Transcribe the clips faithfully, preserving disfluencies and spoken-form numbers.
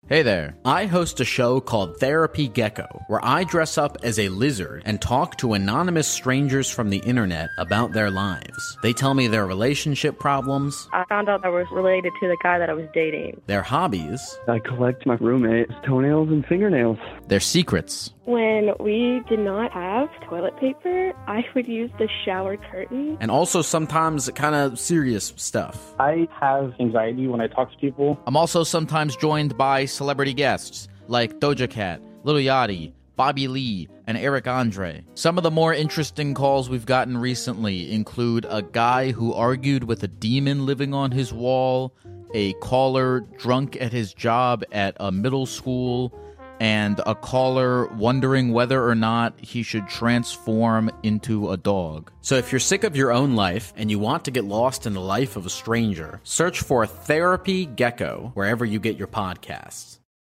Hey there. I host a show called Therapy Gecko, where I dress up as a lizard and talk to anonymous strangers from the internet about their lives. They tell me their relationship problems. I found out I was related to the guy that I was dating. Their hobbies. I collect my roommate's toenails and fingernails. Their secrets. When we did not have toilet paper, I would use the shower curtain. And also sometimes kind of serious stuff. I have anxiety when I talk to people. I'm also sometimes joined by celebrity guests like Doja Cat, Lil Yachty, Bobby Lee, and Eric Andre. Some of the more interesting calls we've gotten recently include a guy who argued with a demon living on his wall, a caller drunk at his job at a middle school, and a caller wondering whether or not he should transform into a dog. So if you're sick of your own life and you want to get lost in the life of a stranger, search for Therapy Gecko wherever you get your podcasts.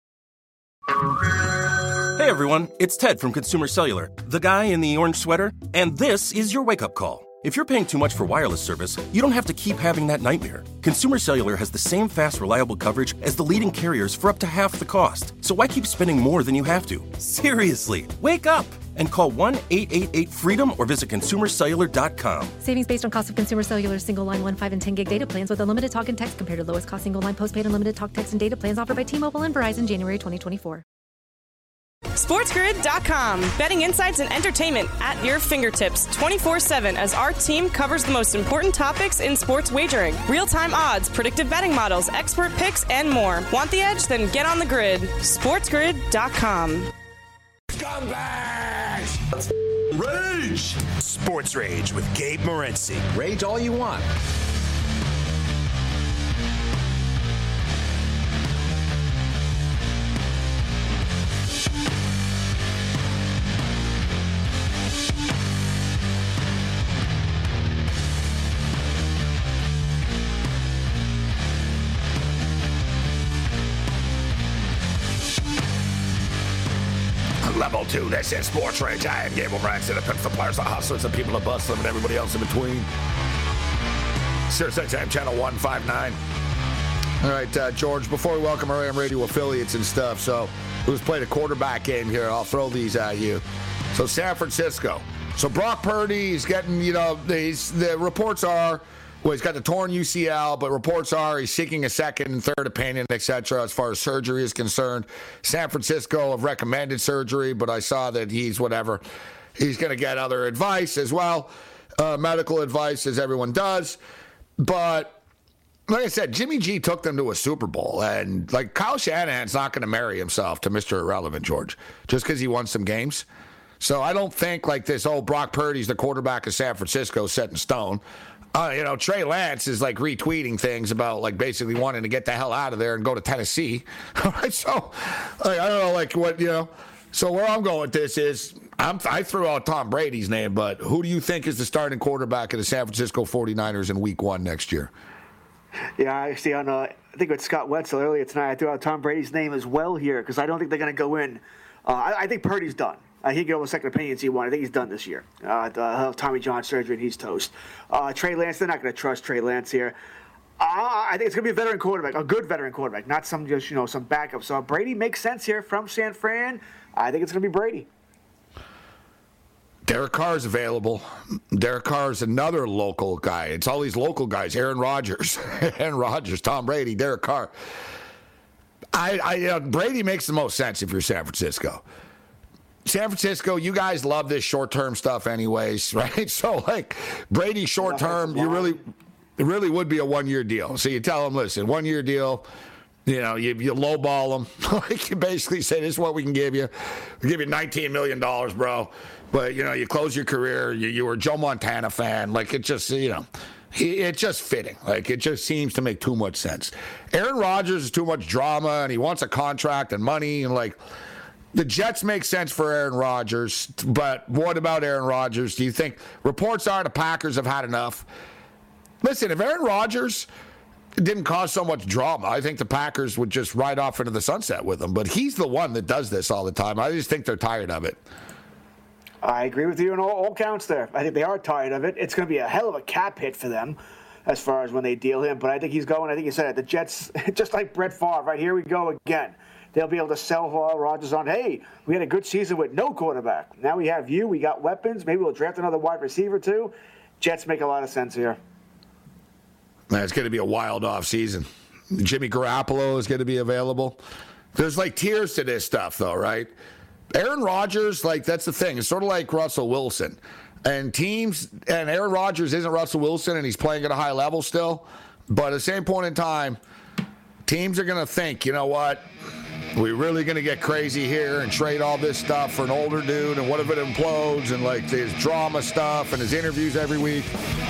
Hey everyone, it's Ted from Consumer Cellular, the guy in the orange sweater, and this is your wake-up call. If you're paying too much for wireless service, you don't have to keep having that nightmare. Consumer Cellular has the same fast, reliable coverage as the leading carriers for up to half the cost. So why keep spending more than you have to? Seriously, wake up and call one eight eight eight freedom or visit consumer cellular dot com. Savings based on cost of Consumer Cellular single line one, five, and ten gig data plans with unlimited talk and text compared to lowest cost single line postpaid unlimited talk, text, and data plans offered by T-Mobile and Verizon January twenty twenty-four. SportsGrid dot com. Betting insights and entertainment at your fingertips twenty-four seven as our team covers the most important topics in sports wagering. Real-time odds, predictive betting models, expert picks, and more. Want the edge? Then get on the grid. SportsGrid dot com. Scumbags! Rage! Sports Rage with Gabe Morency. Rage all you want. Level two, this is Sports Rage. I am Gable Branson, the pimps, the players, the hustlers, the people, the bustlers, and everybody else in between. Sirius X M channel one fifty-nine. All right, uh, George, before we welcome our A M radio affiliates and stuff, so we just played a quarterback game here. I'll throw these at you. So San Francisco. So Brock Purdy is getting, you know, these, the reports are, well, he's got the torn U C L, but reports are he's seeking a second and third opinion, et cetera, as far as surgery is concerned. San Francisco have recommended surgery, but I saw that he's whatever. He's going to get other advice as well, uh, medical advice, as everyone does. But like I said, Jimmy G took them to a Super Bowl, and like Kyle Shanahan's not going to marry himself to Mister Irrelevant, George, just because he won some games. So I don't think like this, oh, Brock Purdy's the quarterback of San Francisco set in stone. Uh, you know, Trey Lance is like retweeting things about like basically wanting to get the hell out of there and go to Tennessee. All right, so like, I don't know, like what, you know. So where I'm going with this is I'm, I threw out Tom Brady's name, but who do you think is the starting quarterback of the San Francisco forty-niners in week one next year? Yeah, actually, on uh, I think with Scott Wetzel earlier tonight, I threw out Tom Brady's name as well here because I don't think they're going to go in. Uh, I, I think Purdy's done. Uh, he get over second opinions he won. I think he's done this year. Uh, the, uh, Tommy John surgery, and he's toast. Uh, Trey Lance, they're not going to trust Trey Lance here. Uh, I think it's going to be a veteran quarterback, a good veteran quarterback, not some just, you know, some backup. So Brady makes sense here from San Fran. I think it's going to be Brady. Derek Carr's available. Derek Carr's another local guy. It's all these local guys. Aaron Rodgers, Aaron Rodgers, Tom Brady, Derek Carr. I, I, you know, Brady makes the most sense if you're San Francisco. San Francisco, you guys love this short-term stuff anyways, right? So, like, Brady short-term, you really, it really would be a one-year deal. So you tell him, listen, one-year deal, you know, you, you lowball him. Like, you basically say, this is what we can give you. We'll give you nineteen million dollars, bro. But, you know, you close your career. You, you were a Joe Montana fan. Like, it just, you know, it's just fitting. Like, it just seems to make too much sense. Aaron Rodgers is too much drama, and he wants a contract and money, and, like, the Jets make sense for Aaron Rodgers, but what about Aaron Rodgers? Do you think reports are the Packers have had enough? Listen, if Aaron Rodgers didn't cause so much drama, I think the Packers would just ride off into the sunset with him. But he's the one that does this all the time. I just think they're tired of it. I agree with you on all, all counts there. I think they are tired of it. It's going to be a hell of a cap hit for them as far as when they deal him. But I think he's going, I think you said it, the Jets, just like Brett Favre, right? Here we go again. they'll be able to sell Rodgers on, hey, we had a good season with no quarterback. Now we have you. We got weapons. Maybe we'll draft another wide receiver too. Jets make a lot of sense here. Man, it's going to be a wild offseason. Jimmy Garoppolo is going to be available. There's like tiers to this stuff, though, right? Aaron Rodgers, like, that's the thing. It's sort of like Russell Wilson. And teams, and Aaron Rodgers isn't Russell Wilson, and he's playing at a high level still. But at the same point in time, teams are going to think, you know what? We're really going to get crazy here and trade all this stuff for an older dude, and what if it implodes, and like his drama stuff and his interviews every week.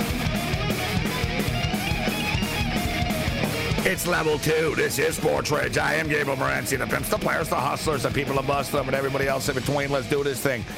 It's level two. This is Sports Rage. I am Gabriel Morency, the pimps, the players, the hustlers, the people that bust them, and everybody else in between. Let's do this thing.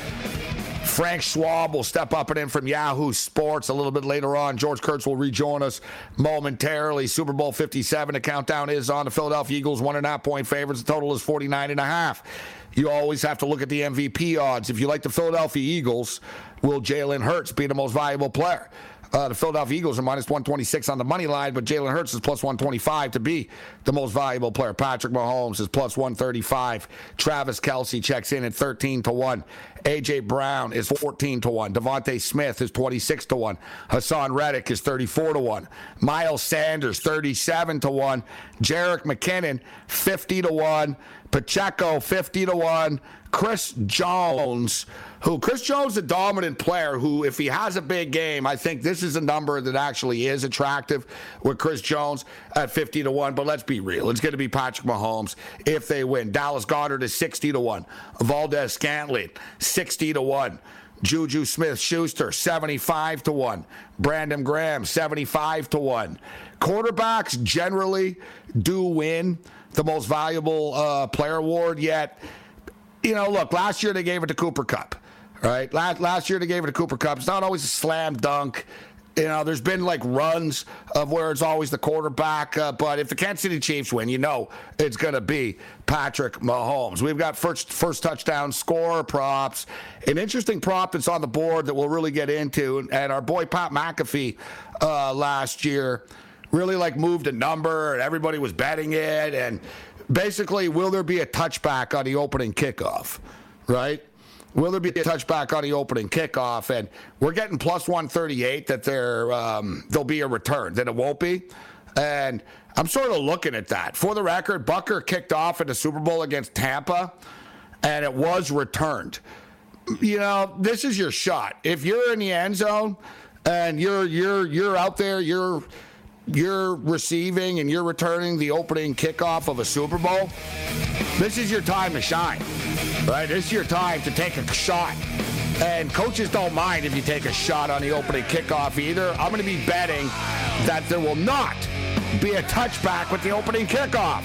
Frank Schwab will step up and in from Yahoo Sports a little bit later on. George Kurtz will rejoin us momentarily. Super Bowl fifty-seven, the countdown is on. The Philadelphia Eagles, one and a half point favorites. The total is forty-nine and a half. You always have to look at the M V P odds. If you like the Philadelphia Eagles, will Jalen Hurts be the most valuable player? Uh, the Philadelphia Eagles are minus one twenty-six on the money line, but Jalen Hurts is plus one twenty-five to be the most valuable player. Patrick Mahomes is plus one thirty-five. Travis Kelce checks in at thirteen to one. A J. Brown is fourteen to one. Devontae Smith is twenty-six to one. Hassan Reddick is thirty-four to one. Miles Sanders, thirty-seven to one. Jerick McKinnon, fifty to one. Pacheco, fifty to one. Chris Jones, who Chris Jones is a dominant player who, if he has a big game, I think this is a number that actually is attractive with Chris Jones at fifty to one. But let's be real. It's going to be Patrick Mahomes if they win. Dallas Goedert is sixty to one. Valdez Scantling, sixty to one. Juju Smith-Schuster, seventy-five to one. Brandon Graham, seventy-five to one. Quarterbacks generally do win the most valuable uh, player award, yet, you know, look, last year they gave it to Cooper Kupp, right? Last, last year they gave it to Cooper Kupp. It's not always a slam dunk. You know, there's been like runs of where it's always the quarterback. Uh, but if the Kansas City Chiefs win, you know it's going to be Patrick Mahomes. We've got first first touchdown score props. An interesting prop that's on the board that we'll really get into. And our boy Pat McAfee uh, last year really like moved a number and everybody was betting it. And basically, will there be a touchback on the opening kickoff, right? Will there be a touchback on the opening kickoff? And we're getting plus one thirty-eight that there, um, there'll be a return, that it won't be. And I'm sort of looking at that. For the record, Bucker kicked off in the Super Bowl against Tampa, and it was returned. You know, this is your shot. If you're in the end zone and you're you're you're out there, you're you're receiving and you're returning the opening kickoff of a Super Bowl, this is your time to shine, right? This is your time to take a shot. And coaches don't mind if you take a shot on the opening kickoff either. I'm going to be betting that there will not be a touchback with the opening kickoff.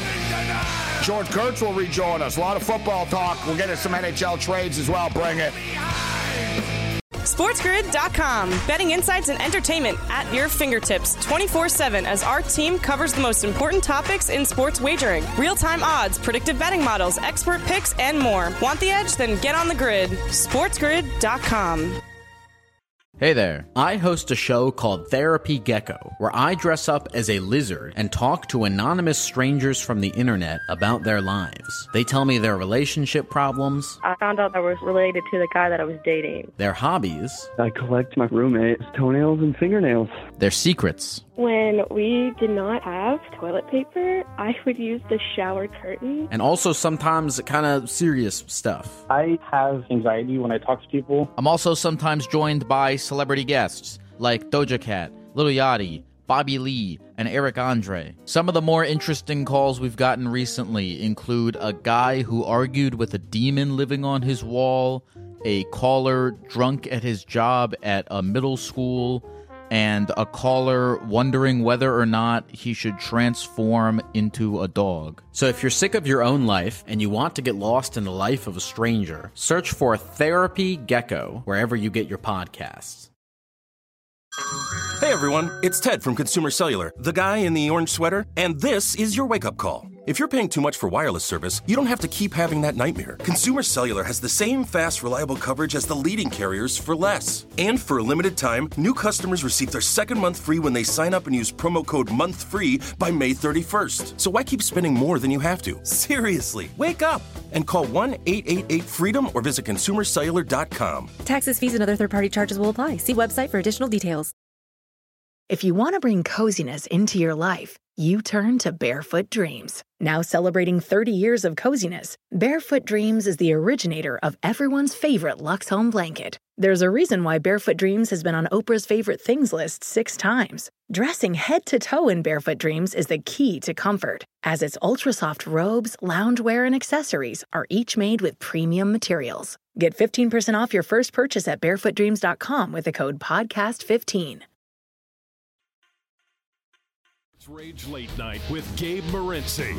George Kurtz will rejoin us. A lot of football talk. We'll get into some N H L trades as well. Bring it. SportsGrid dot com. Betting insights and entertainment at your fingertips twenty-four seven as our team covers the most important topics in sports wagering. Real-time odds, predictive betting models, expert picks, and more. Want the edge? Then get on the grid. SportsGrid dot com. Hey there. I host a show called Therapy Gecko, where I dress up as a lizard and talk to anonymous strangers from the internet about their lives. They tell me their relationship problems. I found out I was related to the guy that I was dating. Their hobbies. I collect my roommate's toenails and fingernails. Their secrets. When we did not have toilet paper, I would use the shower curtain. And also sometimes kind of serious stuff. I have anxiety when I talk to people. I'm also sometimes joined by celebrity guests like Doja Cat, Lil Yachty, Bobby Lee, and Eric Andre. Some of the more interesting calls we've gotten recently include a guy who argued with a demon living on his wall, a caller drunk at his job at a middle school, and a caller wondering whether or not he should transform into a dog. So if you're sick of your own life and you want to get lost in the life of a stranger, search for Therapy Gecko wherever you get your podcasts. Hey everyone, it's Ted from Consumer Cellular, the guy in the orange sweater, and this is your wake-up call. If you're paying too much for wireless service, you don't have to keep having that nightmare. Consumer Cellular has the same fast, reliable coverage as the leading carriers for less. And for a limited time, new customers receive their second month free when they sign up and use promo code MONTHFREE by May thirty-first. So why keep spending more than you have to? Seriously, wake up and call one eight eight eight FREEDOM or visit consumer cellular dot com. Taxes, fees, and other third-party charges will apply. See website for additional details. If you want to bring coziness into your life, you turn to Barefoot Dreams. Now celebrating thirty years of coziness, Barefoot Dreams is the originator of everyone's favorite Luxe Home blanket. There's a reason why Barefoot Dreams has been on Oprah's favorite things list six times. Dressing head to toe in Barefoot Dreams is the key to comfort, as its ultra-soft robes, loungewear, and accessories are each made with premium materials. Get fifteen percent off your first purchase at barefoot dreams dot com with the code podcast fifteen. Rage Late Night with Gabe Morency.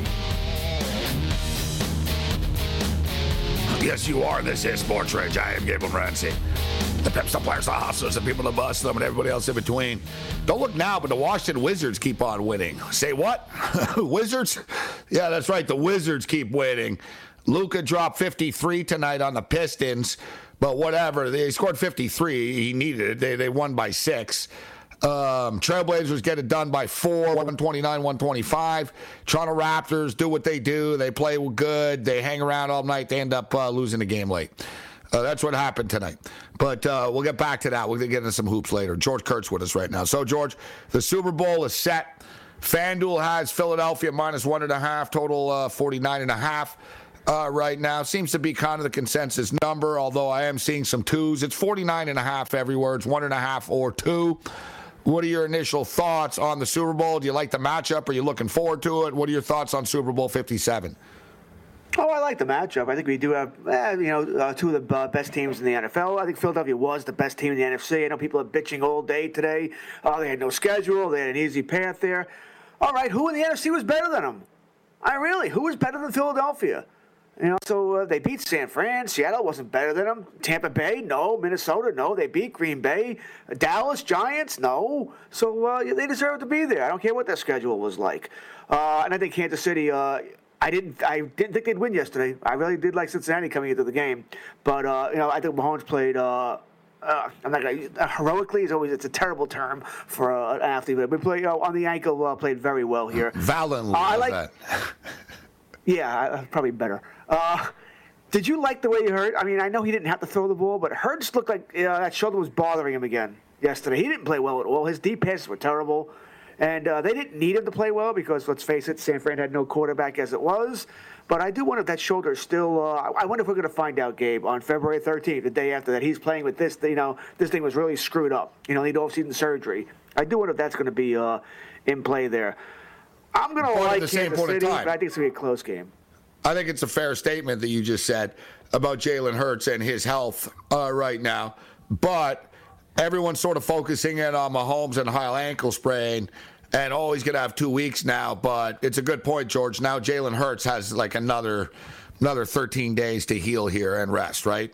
Yes, you are. This is Sports Rage. I am Gabe Morency. The pimps, the players, the hustlers, the people that bust them, and everybody else in between. Don't look now, but the Washington Wizards keep on winning. Say what? Wizards? Yeah, that's right. The Wizards keep winning. Luka dropped fifty-three tonight on the Pistons, but whatever. They scored fifty-three. He needed it. They, they won by six. Um, Trailblazers get it done by four, one twenty-nine, one twenty-five. Toronto Raptors do what they do. They play good. They hang around all night. They end up uh, losing the game late. Uh, that's what happened tonight. But uh, we'll get back to that. We'll get into some hoops later. George Kurtz with us right now. So, George, the Super Bowl is set. FanDuel has Philadelphia minus one and a half, total uh, forty-nine and a half. Uh, right now. Seems to be kind of the consensus number, although I am seeing some twos. It's forty-nine and a half everywhere. It's one and a half or two. What are your initial thoughts on the Super Bowl? Do you like the matchup? Are you looking forward to it? What are your thoughts on Super Bowl fifty-seven? Oh, I like the matchup. I think we do have, eh, you know, uh, two of the uh, best teams in the N F L. I think Philadelphia was the best team in the N F C. I know people are bitching all day today. Uh, they had no schedule. They had an easy path there. All right, who in the N F C was better than them? I really, who was better than Philadelphia? You know, so uh, they beat San Fran. Seattle wasn't better than them. Tampa Bay, no. Minnesota, no. They beat Green Bay. Dallas, Giants, no. So uh, they deserve to be there. I don't care what their schedule was like. Uh, and I think Kansas City, uh, I didn't I didn't think they'd win yesterday. I really did like Cincinnati coming into the game. But, uh, you know, I think Mahomes played uh, uh, I'm not gonna, uh, heroically is always, it's a terrible term for uh, an athlete. But played, uh, on the ankle, uh, played very well here. Valiantly, uh, I like that. Yeah, probably better. Uh, did you like the way he hurt? I mean, I know he didn't have to throw the ball, but Hurts looked like uh, that shoulder was bothering him again yesterday. He didn't play well at all. His deep passes were terrible. And uh, they didn't need him to play well because, let's face it, San Fran had no quarterback as it was. But I do wonder if that shoulder is still uh, – I wonder if we're going to find out, Gabe, on February thirteenth, the day after that, he's playing with this. You know, this thing was really screwed up. You know, need off-season surgery. I do wonder if that's going to be uh, in play there. I'm going to like Kansas City, but I think it's going to be a close game. I think it's a fair statement that you just said about Jalen Hurts and his health uh, right now. But everyone's sort of focusing in on Mahomes and high ankle sprain. And, oh, he's going to have two weeks now. But it's a good point, George. Now Jalen Hurts has like another another thirteen days to heal here and rest, right?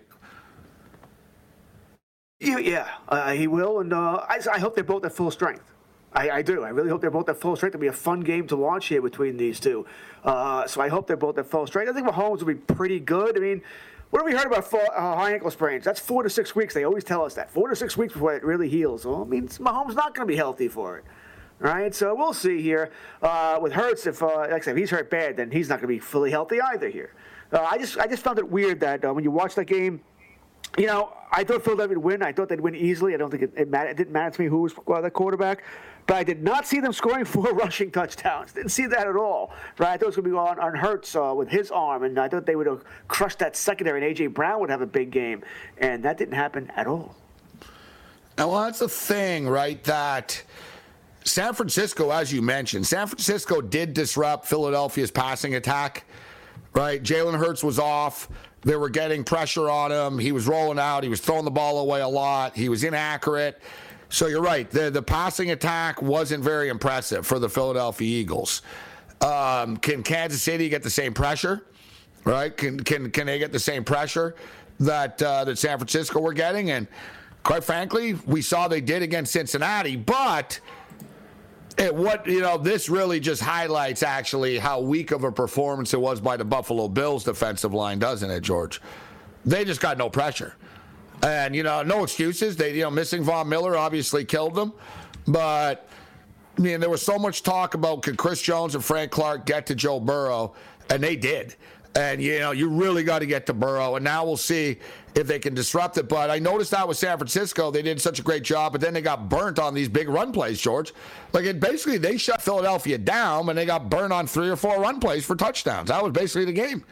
Yeah, yeah uh, he will. And uh, I, I hope they're both at full strength. I, I do. I really hope they're both at full strength. It'll be a fun game to watch here between these two. Uh, so I hope they're both at full strength. I think Mahomes will be pretty good. I mean, what have we heard about full, uh, high ankle sprains? That's four to six weeks. They always tell us that. Four to six weeks before it really heals. Well, I mean, Mahomes not going to be healthy for it. All right, so we'll see here. Uh, with Hurts, if, uh, like I said, if he's hurt bad, then he's not going to be fully healthy either here. Uh, I just I just found it weird that uh, when you watch that game, you know, I thought Philadelphia would win. I thought they'd win easily. I don't think it, it, mattered, it didn't matter to me who was uh, the quarterback. But I did not see them scoring four rushing touchdowns. Didn't see that at all. Right? I thought it was going to be on, on Hurts uh, with his arm, and I thought they would have crushed that secondary, and A J. Brown would have a big game. And that didn't happen at all. And well, that's the thing, right, that San Francisco, as you mentioned, San Francisco did disrupt Philadelphia's passing attack, right? Jalen Hurts was off. They were getting pressure on him. He was rolling out. He was throwing the ball away a lot. He was inaccurate. So you're right. The the passing attack wasn't very impressive for the Philadelphia Eagles. Um, can Kansas City get the same pressure? Right? Can can can they get the same pressure that uh, that San Francisco were getting? And quite frankly, we saw they did against Cincinnati. But it, what, you know, this really just highlights actually how weak of a performance it was by the Buffalo Bills defensive line, doesn't it, George? They just got no pressure. And, you know, no excuses. They, you know, missing Von Miller obviously killed them. But, I mean, there was so much talk about could Chris Jones and Frank Clark get to Joe Burrow, and they did. And, you know, you really got to get to Burrow. And now we'll see if they can disrupt it. But I noticed that with San Francisco, they did such a great job, but then they got burnt on these big run plays, George. Like, it basically, they shut Philadelphia down, and they got burnt on three or four run plays for touchdowns. That was basically the game.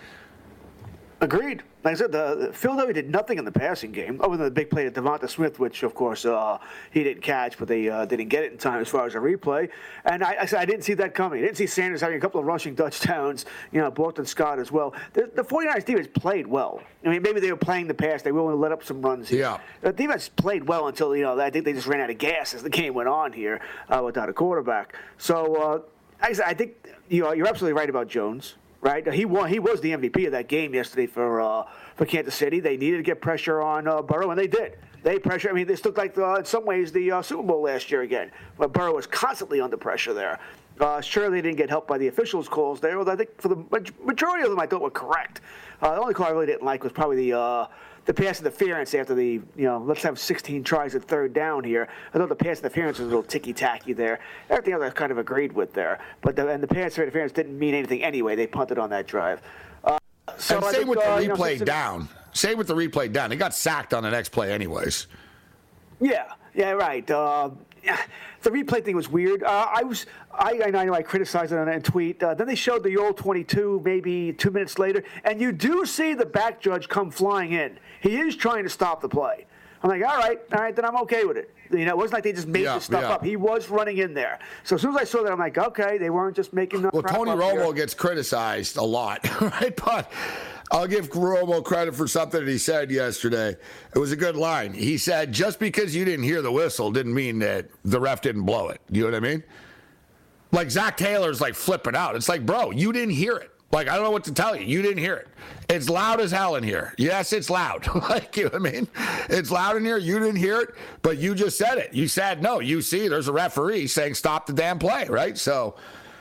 Agreed. Like I said, the, the Philadelphia did nothing in the passing game, other than the big play to Devonta Smith, which, of course, uh, he didn't catch, but they uh, didn't get it in time as far as a replay. And I, I said I didn't see that coming. I didn't see Sanders having a couple of rushing touchdowns, you know, Boston Scott as well. The, the 49ers defense played well. I mean, maybe they were playing the pass. They were willing to let up some runs here. Yeah. The defense played well until, you know, I think they just ran out of gas as the game went on here uh, without a quarterback. So, uh, I, I think, you know, you're absolutely right about Jones. Right, he won. He was the M V P of that game yesterday for uh, for Kansas City. They needed to get pressure on uh, Burrow, and they did. They pressure. I mean, this looked like uh, in some ways the uh, Super Bowl last year again, but Burrow was constantly under pressure there. Uh, sure, they didn't get helped by the officials' calls there. Although I think for the majority of them, I thought were correct. Uh, the only call I really didn't like was probably the uh, the pass interference after the, you know, let's have sixteen tries at third down here. I thought the pass interference was a little ticky-tacky there. Everything else I kind of agreed with there. But the, and the pass interference didn't mean anything anyway. They punted on that drive. Uh, so and I same think, with the uh, replay you know, since, down. Same with the replay down. They got sacked on the next play anyways. Yeah, yeah, right. Uh, the replay thing was weird. Uh, I was, I, I know I criticized it on a tweet. Uh, then they showed the old twenty-two maybe two minutes later, and you do see the back judge come flying in. He is trying to stop the play. I'm like, all right, all right, then I'm okay with it. You know, it wasn't like they just made yeah, this stuff yeah. up. He was running in there. So as soon as I saw that, I'm like, okay, they weren't just making up. Well, Tony Romo here. gets criticized a lot, right? But I'll give Romo credit for something that he said yesterday. It was a good line. He said, just because you didn't hear the whistle didn't mean that the ref didn't blow it. You know what I mean? Like, Zach Taylor's like flipping out. It's like, bro, you didn't hear it. Like, I don't know what to tell you. You didn't hear it. It's loud as hell in here. Yes, it's loud. Like, you know what I mean? It's loud in here. You didn't hear it, but you just said it. You said, no, you see, there's a referee saying stop the damn play, right? So,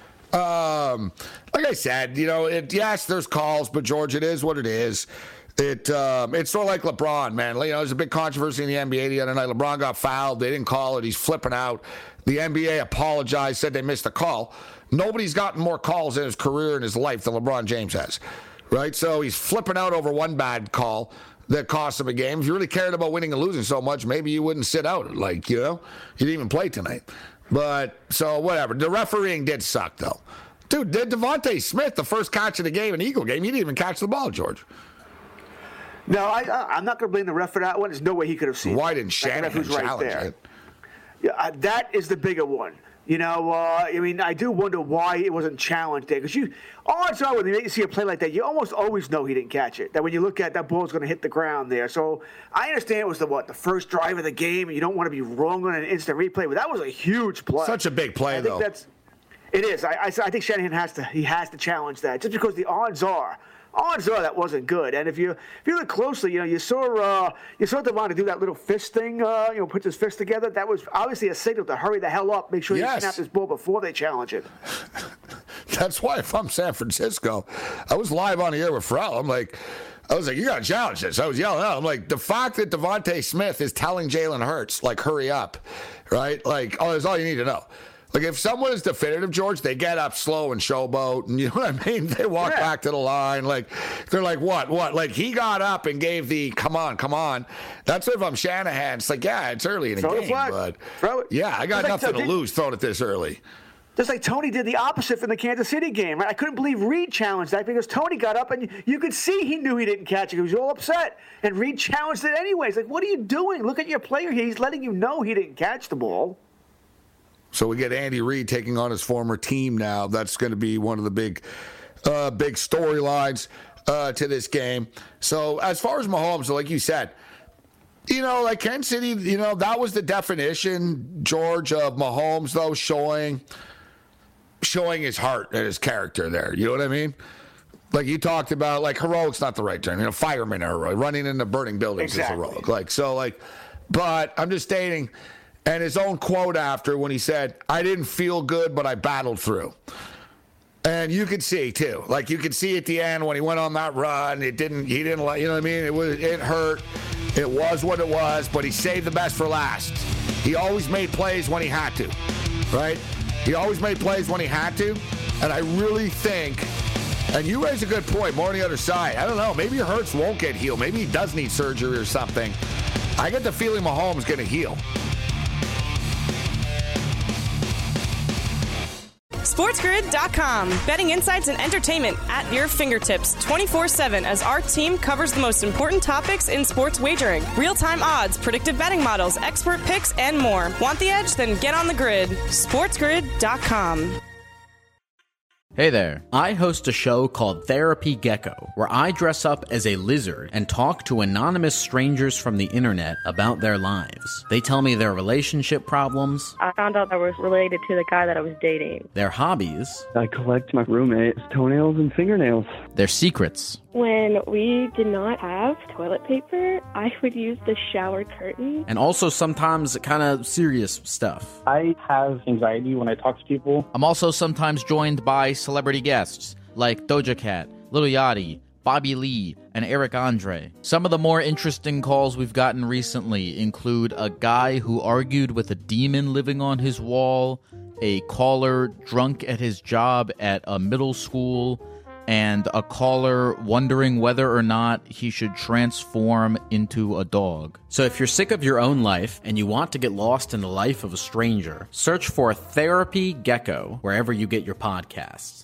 um, like I said, you know, it, yes, there's calls, but, George, it is what it is. It um, It's sort of like LeBron, man. You know, there's a big controversy in the N B A the other night. LeBron got fouled. They didn't call it. He's flipping out. The N B A apologized, said they missed a call. Nobody's gotten more calls in his career and his life than LeBron James has, right? So he's flipping out over one bad call that cost him a game. If you really cared about winning and losing so much, maybe you wouldn't sit out. Like, you know, you didn't even play tonight. But, so whatever. The refereeing did suck, though. Dude, did Devontae Smith, the first catch of the game, an Eagle game, he didn't even catch the ball, George. No, I, I, I'm not going to blame the ref for that one. There's no way he could have seen Why it. didn't Shanahan right challenge there. it? Yeah, uh, that is the bigger one. You know, uh, I mean, I do wonder why it wasn't challenged there. Because you, odds are when you see a play like that, you almost always know he didn't catch it. That when you look at that ball's going to hit the ground there. So I understand it was the what the first drive of the game, and you don't want to be wrong on an instant replay. But that was a huge play. Such a big play, I though. Think that's, it is. I, I, I think Shanahan has to. He has to challenge that, just because the odds are. Odds are that wasn't good, and if you if you look closely, you know you saw uh, you saw Devontae do that little fist thing, uh, you know, puts his fist together. That was obviously a signal to hurry the hell up, make sure yes. you snap this ball before they challenge it. That's why if I'm San Francisco, I was live on the air with Pharrell. I'm like, I was like, you got to challenge this. I was yelling out. I'm like, the fact that Devontae Smith is telling Jalen Hurts, like, hurry up, right? Like, oh, that's all you need to know. Like, if someone is definitive, George, they get up slow and showboat, and you know what I mean? They walk yeah. back to the line. Like, they're like, what, what? Like, he got up and gave the, come on, come on. That's if I'm Shanahan. It's like, yeah, it's early in the Throw game, the flag. but Throw it. yeah, I got like, nothing so to did, lose throwing it this early. Just like Tony did the opposite in the Kansas City game. Right? I couldn't believe Reed challenged that because Tony got up, and you, you could see he knew he didn't catch it. He was all upset, and Reed challenged it anyways. Like, what are you doing? Look at your player here. He's letting you know he didn't catch the ball. So we get Andy Reid taking on his former team now. That's going to be one of the big, uh, big storylines uh, to this game. So as far as Mahomes, like you said, you know, like Kansas City, you know, that was the definition, George, of Mahomes, though, showing, showing his heart and his character there. You know what I mean? Like you talked about, like heroic's not the right term. You know, firemen are heroic. Running into burning buildings exactly. is heroic. Like so, like, but I'm just stating. And his own quote after when he said, I didn't feel good, but I battled through. And you could see, too. Like, you could see at the end when he went on that run, it didn't, he didn't like, you know what I mean? It was, it hurt. It was what it was, but he saved the best for last. He always made plays when he had to, right? He always made plays when he had to. And I really think, and you raise a good point, more on the other side. I don't know. Maybe Hurts won't get healed. Maybe he does need surgery or something. I get the feeling Mahomes is going to heal. SportsGrid dot com. Betting insights and entertainment at your fingertips twenty-four seven as our team covers the most important topics in sports wagering. Real-time odds, predictive betting models, expert picks, and more. Want the edge? Then get on the grid. SportsGrid dot com. Hey there. I host a show called Therapy Gecko, where I dress up as a lizard and talk to anonymous strangers from the internet about their lives. They tell me their relationship problems. I found out I was related to the guy that I was dating. Their hobbies. I collect my roommate's toenails and fingernails. Their secrets. When we did not have toilet paper, I would use the shower curtain. And also sometimes kind of serious stuff. I have anxiety when I talk to people. I'm also sometimes joined by celebrity guests like Doja Cat, Lil Yachty, Bobby Lee, and Eric Andre. Some of the more interesting calls we've gotten recently include a guy who argued with a demon living on his wall, a caller drunk at his job at a middle school, and a caller wondering whether or not he should transform into a dog. So if you're sick of your own life and you want to get lost in the life of a stranger, search for Therapy Gecko wherever you get your podcasts.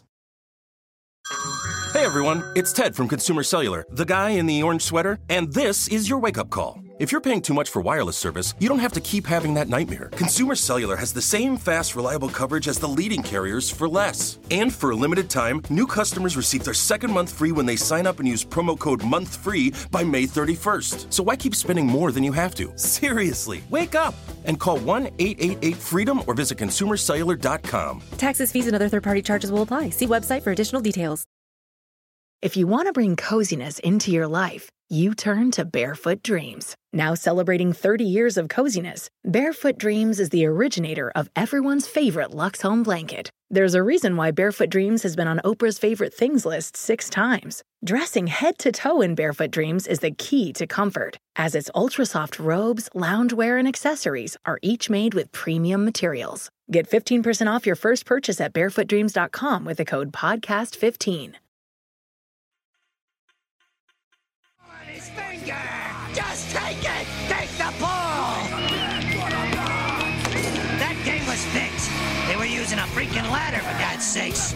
Hey everyone, it's Ted from Consumer Cellular, the guy in the orange sweater, and this is your wake-up call. If you're paying too much for wireless service, you don't have to keep having that nightmare. Consumer Cellular has the same fast, reliable coverage as the leading carriers for less. And for a limited time, new customers receive their second month free when they sign up and use promo code MONTHFREE by May thirty-first. So why keep spending more than you have to? Seriously, wake up and call one eight eight eight FREEDOM or visit consumer cellular dot com. Taxes, fees, and other third-party charges will apply. See website for additional details. If you want to bring coziness into your life, you turn to Barefoot Dreams. Now celebrating thirty years of coziness, Barefoot Dreams is the originator of everyone's favorite Luxe Home blanket. There's a reason why Barefoot Dreams has been on Oprah's favorite things list six times. Dressing head to toe in Barefoot Dreams is the key to comfort, as its ultra-soft robes, loungewear, and accessories are each made with premium materials. Get fifteen percent off your first purchase at barefoot dreams dot com with the code podcast fifteen. Just take it! Take the ball! That game was fixed. They were using a freaking ladder, for God's sakes.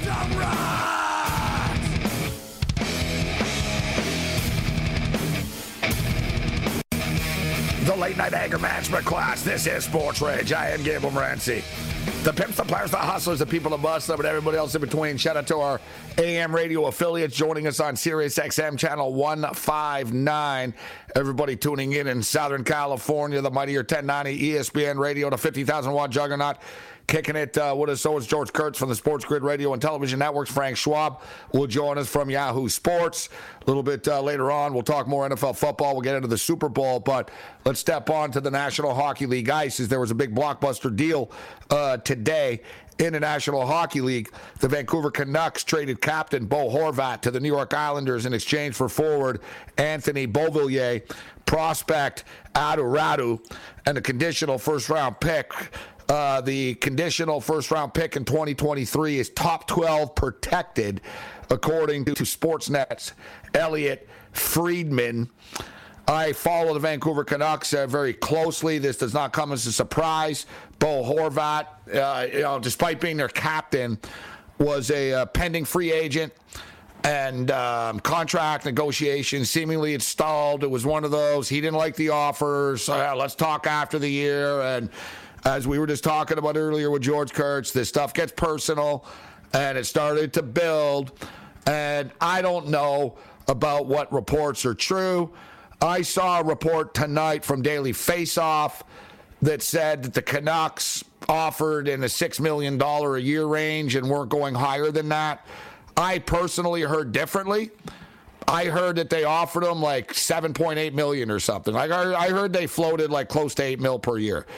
The late night anger management class. This is Sports Rage. I am Gabriel Morency. The pimps, the players, the hustlers, the people of bust, and everybody else in between. Shout out to our A M radio affiliates joining us on Sirius X M channel one fifty-nine. Everybody tuning in in Southern California, the mightier ten ninety E S P N radio, the fifty thousand watt juggernaut. Kicking it uh, with us, so is George Kurtz from the Sports Grid Radio and Television Networks. Frank Schwab will join us from Yahoo Sports. A little bit uh, later on, we'll talk more N F L football. We'll get into the Super Bowl, but let's step on to the National Hockey League ice, as there was a big blockbuster deal uh, today in the National Hockey League. The Vancouver Canucks traded captain Bo Horvat to the New York Islanders in exchange for forward Anthony Beauvillier, prospect Adu Radu, and a conditional first-round pick. Uh, the conditional first-round pick in twenty twenty-three is top twelve protected, according to Sportsnet's Elliot Friedman. I follow the Vancouver Canucks uh, very closely. This does not come as a surprise. Bo Horvat, uh, you know, despite being their captain, was a uh, pending free agent, and um, contract negotiations seemingly had stalled. It was one of those. He didn't like the offers. Uh, let's talk after the year. And as we were just talking about earlier with George Kurtz, this stuff gets personal, and it started to build. And I don't know about what reports are true. I saw a report tonight from Daily Faceoff that said that the Canucks offered in the six million dollars a year range and weren't going higher than that. I personally heard differently. I heard that they offered him like seven point eight million dollars or something. Like I heard they floated like close to eight mil per year.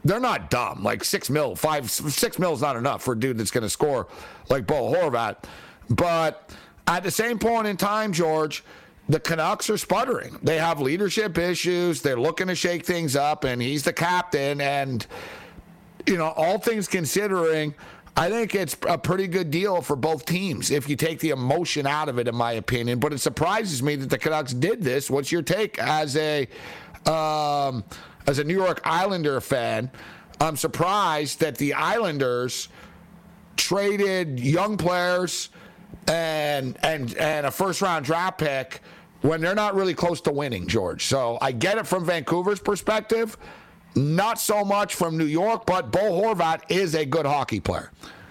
they're not dumb. Like six mil, five, six mil is not enough for a dude that's going to score like Bo Horvat. But at the same point in time, George, the Canucks are sputtering. They have leadership issues. They're looking to shake things up, and he's the captain. And, you know, all things considering, I think it's a pretty good deal for both teams if you take the emotion out of it, in my opinion. But it surprises me that the Canucks did this. What's your take as a um, as a New York Islander fan? I'm surprised that the Islanders traded young players and and and a first-round draft pick when they're not really close to winning, George. So I get it from Vancouver's perspective. Not so much from New York, but Bo Horvat is a good hockey player.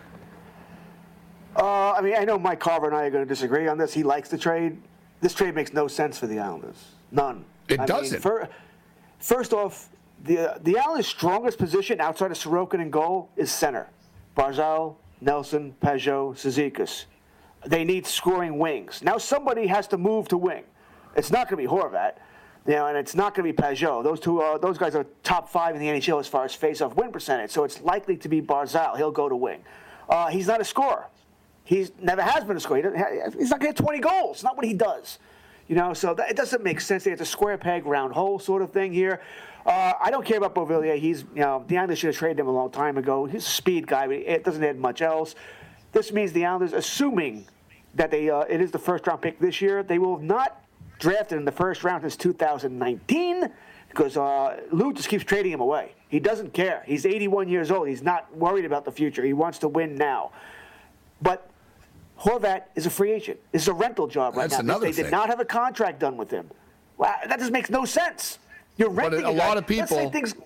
Uh, I mean, I know Mike Carver and I are going to disagree on this. He likes the trade. This trade makes no sense for the Islanders. None. It I doesn't. Mean, for, first off, the the Islanders' strongest position outside of Sorokin and goal is center. Barzal, Nelson, Peugeot, Cizikas. They need scoring wings. Now somebody has to move to wing. It's not going to be Horvat. You know, and it's not going to be Peugeot. Those two, are, those guys are top five in the N H L as far as face-off win percentage. So it's likely to be Barzal. He'll go to wing. Uh, he's not a scorer. He's never has been a scorer. He doesn't have, he's not going to get twenty goals. It's not what he does. You know, so that, it doesn't make sense. It's a square peg, round hole sort of thing here. Uh, I don't care about Beauvillier. He's, you know, the Islanders should have traded him a long time ago. He's a speed guy, but it doesn't add much else. This means the Islanders, assuming that they uh, it is the first-round pick this year, they will not drafted in the first round since two thousand nineteen because uh, Lou just keeps trading him away. He doesn't care. He's eighty-one years old. He's not worried about the future. He wants to win now. But Horvat is a free agent. This is a rental job right That's now. Another they thing. did not have a contract done with him. Well, that just makes no sense. You're renting But a, a lot of Let's say people, things...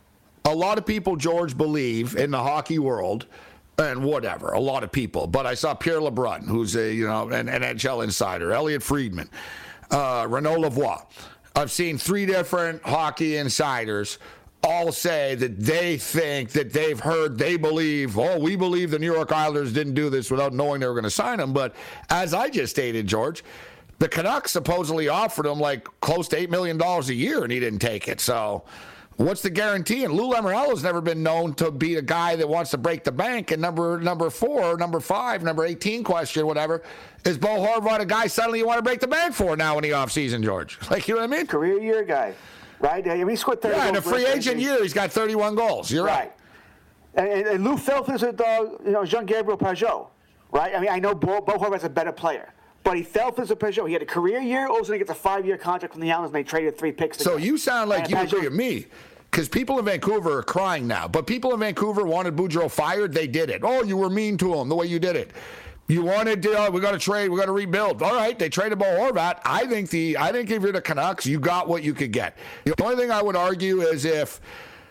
a lot of people, George, believe in the hockey world. And whatever, a lot of people. But I saw Pierre LeBrun, who's a you know an N H L insider, Elliot Friedman, uh, Renaud Lavoie. I've seen three different hockey insiders all say that they think that they've heard, they believe, oh, we believe the New York Islanders didn't do this without knowing they were going to sign him. But as I just stated, George, the Canucks supposedly offered him like close to eight million dollars a year, and he didn't take it. So what's the guarantee? And Lou Lamoriello's never been known to be a guy that wants to break the bank. And number number four, number five, number eighteen question, whatever, is Bo Horvat a guy suddenly you want to break the bank for now in the offseason, George? Like, you know what I mean? Career year guy, right? I mean, he scored thirty yeah, in a goals free agent year, he's got thirty-one goals. You're right. right. And, and Lou fell for this with uh, you know, Jean-Gabriel Peugeot, right? I mean, I know Bo, Bo Horvat's a better player. But he fell for the Peugeot. He had a career year. Also, he gets a five-year contract from the Islanders, and they traded three picks. So you sound like and you Peugeot, agree with me. Because people in Vancouver are crying now. But people in Vancouver wanted Boudreau fired. They did it. Oh, you were mean to him the way you did it. You wanted to, oh, we got to trade. We got to rebuild. All right, they traded Bo Horvat. I think the I think if you're the Canucks, you got what you could get. The only thing I would argue is if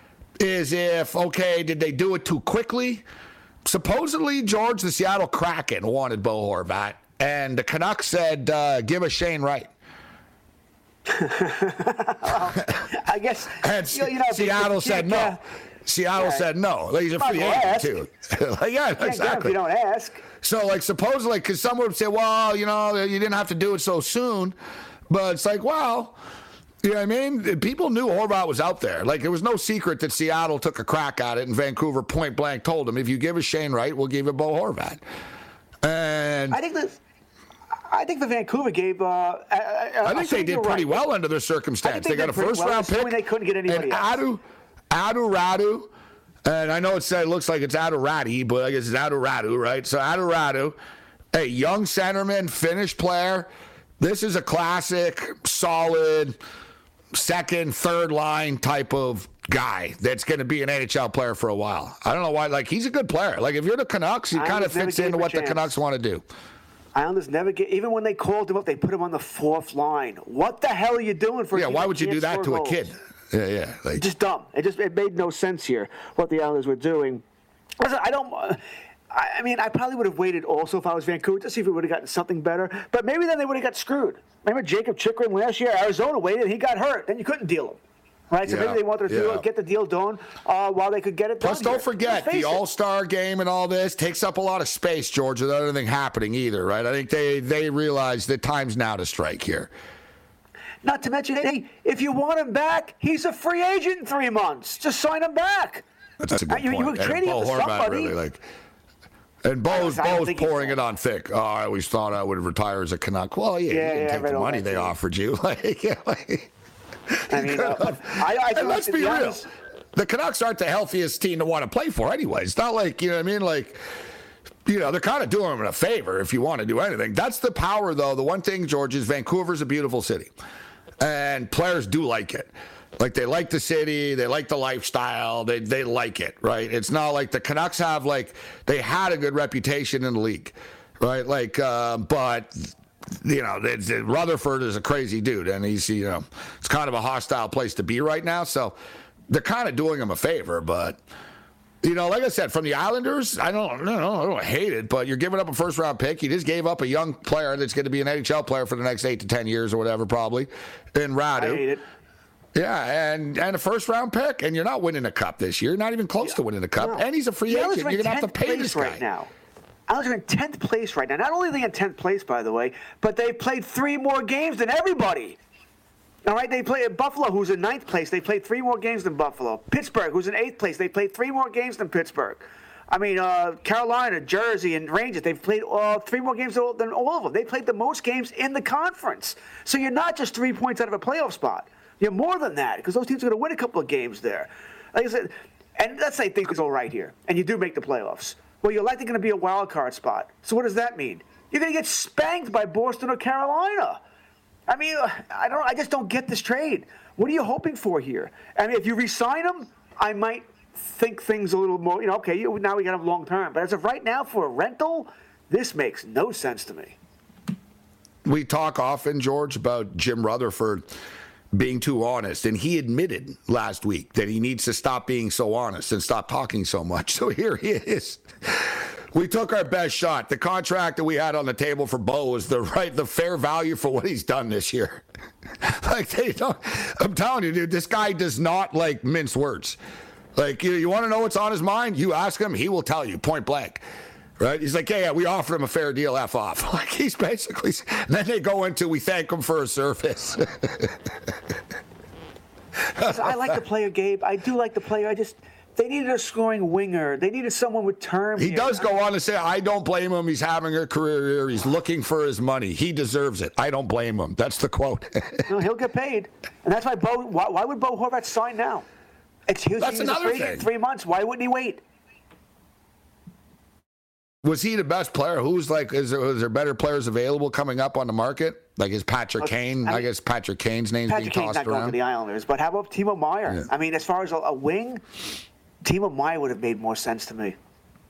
is if okay, did they do it too quickly? Supposedly, George, the Seattle Kraken wanted Bo Horvat, and the Canucks said, uh, "Give us Shane Wright." well, I guess and you know, you know, Seattle said no. Uh, Seattle yeah. said no. Like, he's a free agent too. like, yeah, you exactly. You don't ask. So, like, supposedly, because someone would say, "Well, you know, you didn't have to do it so soon," but it's like, well, you know what I mean? People knew Horvat was out there. Like, it was no secret that Seattle took a crack at it, and Vancouver point blank told him, "If you give us Shane Wright, we'll give you Bo Horvat." And I think that. I think the Vancouver gave. Uh, I, I, I think they did pretty right. well under their circumstance. They, they got a first well, round pick. They couldn't get anybody and else. Adu, Adu Radu, and I know it's, it looks like it's Adu Radu, but I guess it's Adu Radu, right? So Adu Radu, a young centerman, Finnish player. This is a classic, solid, second, third line type of guy that's going to be an N H L player for a while. I don't know why. Like, he's a good player. Like, if you're the Canucks, he kind of fits into what the Canucks want to do. Islanders never get, even when they called him up, they put him on the fourth line. What the hell are you doing for? Yeah, why would you do that to goals? a kid? Yeah, yeah. Like, just dumb. It just it made no sense here what the Islanders were doing. Listen, I don't. Uh, I mean, I probably would have waited also if I was Vancouver to see if we would have gotten something better. But maybe then they would have got screwed. Remember Jacob Chikrin last year? Arizona waited. He got hurt. Then you couldn't deal him. Right, so yeah, maybe they wanted to yeah. do, get the deal done uh, while they could get it done. Plus, don't here. forget, the All-Star game and all this takes up a lot of space, George, without anything happening either, right? I think they, they realize that time's now to strike here. Not to mention, hey, if you want him back, he's a free agent in three months. Just sign him back. That's a good you, point. You were trading Bo him for Horvat somebody. really like. And Bo's, I Bo's think pouring he's- it on thick. Oh, I always thought I would retire as a Canuck. Well, yeah, Yeah, you didn't yeah, I take read the all money that they too. offered you. Like, yeah, like, I mean, uh, I, I and let's be real. honest, The Canucks aren't the healthiest team to want to play for anyway. It's not like, you know what I mean? Like, you know, they're kind of doing them a favor if you want to do anything. That's the power, though. The one thing, George, is Vancouver's a beautiful city. And players do like it. Like, they like the city. They like the lifestyle. They they like it, right? It's not like the Canucks have, like, they had a good reputation in the league, right? Like, uh, but... You know, it's, it, Rutherford is a crazy dude, and he's, you know, it's kind of a hostile place to be right now. So they're kind of doing him a favor. But, you know, like I said, from the Islanders, I don't, I don't, I don't hate it, but you're giving up a first round pick. You just gave up a young player that's going to be an N H L player for the next eight to ten years or whatever, probably, in Radu. I hate it. Yeah, and, and a first round pick, and you're not winning a cup this year. You're not even close yeah. to winning a cup. No. And he's a free the agent. You're going to have to pay this guy. Right now. Islanders are in tenth place right now. Not only are they in tenth place, by the way, but they've played three more games than everybody. All right, they play at Buffalo, who's in ninth place. They played three more games than Buffalo. Pittsburgh, who's in eighth place. They played three more games than Pittsburgh. I mean, uh, Carolina, Jersey, and Rangers, they've played uh, three more games than all of them. They played the most games in the conference. So you're not just three points out of a playoff spot. You're more than that, because those teams are going to win a couple of games there. Like I said, and let's say things go right here, and you do make the playoffs. Well, you're likely going to be a wild card spot. So what does that mean? You're going to get spanked by Boston or Carolina. I mean, I don't. I just don't get this trade. What are you hoping for here? I mean, if you re-sign him, I might think things a little more. You know, okay, you, now we got him long term. But as of right now, for a rental, this makes no sense to me. We talk often, George, about Jim Rutherford being too honest, and he admitted last week that he needs to stop being so honest and stop talking so much. So here he is. We took our best shot. The contract that we had on the table for Bo was the right, the fair value for what he's done this year. Like they don't. I'm telling you, dude, this guy does not like mince words. Like you, you want to know what's on his mind? You ask him, he will tell you point blank. Right? He's like, yeah, yeah, we offered him a fair deal, F off. Like, he's basically, and then they go into, we thank him for his service. I like the player, Gabe. I do like the player. I just, they needed a scoring winger. They needed someone with term. He here. does go on to say, I don't blame him. He's having a career here. He's looking for his money. He deserves it. I don't blame him. That's the quote. No, he'll get paid. And that's why Bo, why, why would Bo Horvat sign now? It's, he was, that's he was another free thing. in three months. Why wouldn't he wait? Was he the best player? Who's like, is there, is there better players available coming up on the market? Like, is Patrick Okay. Kane? I, mean, I guess Patrick Kane's name's Patrick being Kane's tossed not going around. to the Islanders. But how about Timo Meier? Yeah. I mean, as far as a, a wing, Timo Meier would have made more sense to me.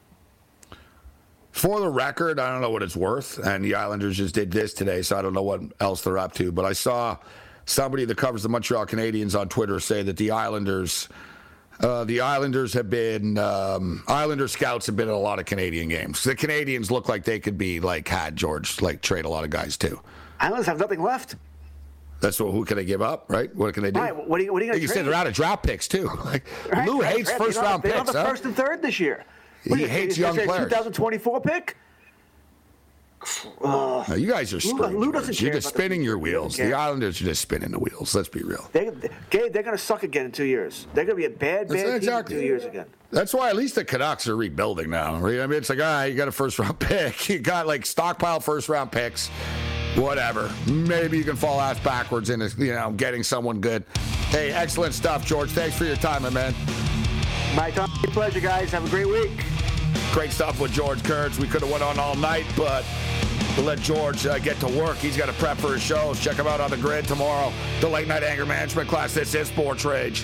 For the record, I don't know what it's worth, and the Islanders just did this today, so I don't know what else they're up to. But I saw somebody that covers the Montreal Canadiens on Twitter say that the Islanders... Uh, the Islanders have been, um, Islander scouts have been at a lot of Canadian games. The Canadians look like they could be, like, had George, like, trade a lot of guys, too. Islanders have nothing left. That's what, who can they give up, right? What can they do? Right, what are you, what are you going to You trade? said they're out of draft picks, too. Like, Right, Lou right, hates right. first-round they don't, picks, They don't have huh? a first and third this year. He What is it, hates is young this a players. twenty twenty-four pick? Uh, No, you guys are Lou- strange. Lou doesn't George. You're care just about the spinning your future. He wheels. doesn't The care. Islanders are just spinning the wheels. Let's be real. They, they, Gabe, they're going to suck again in two years. They're going to be a bad, That's bad exactly. team in two years again. That's why at least the Canucks are rebuilding now. I mean, it's like, ah, you got a first-round pick. You got, like, stockpile first-round picks. Whatever. Maybe you can fall ass backwards into, you know, getting someone good. Hey, excellent stuff, George. Thanks for your time, my man. My time. My pleasure, guys. Have a great week. Great stuff with George Kurtz. We could have went on all night, but we'll let George uh, get to work. He's got to prep for his shows. Check him out on the grid tomorrow. The Late Night Anger Management class. This is Sports Rage.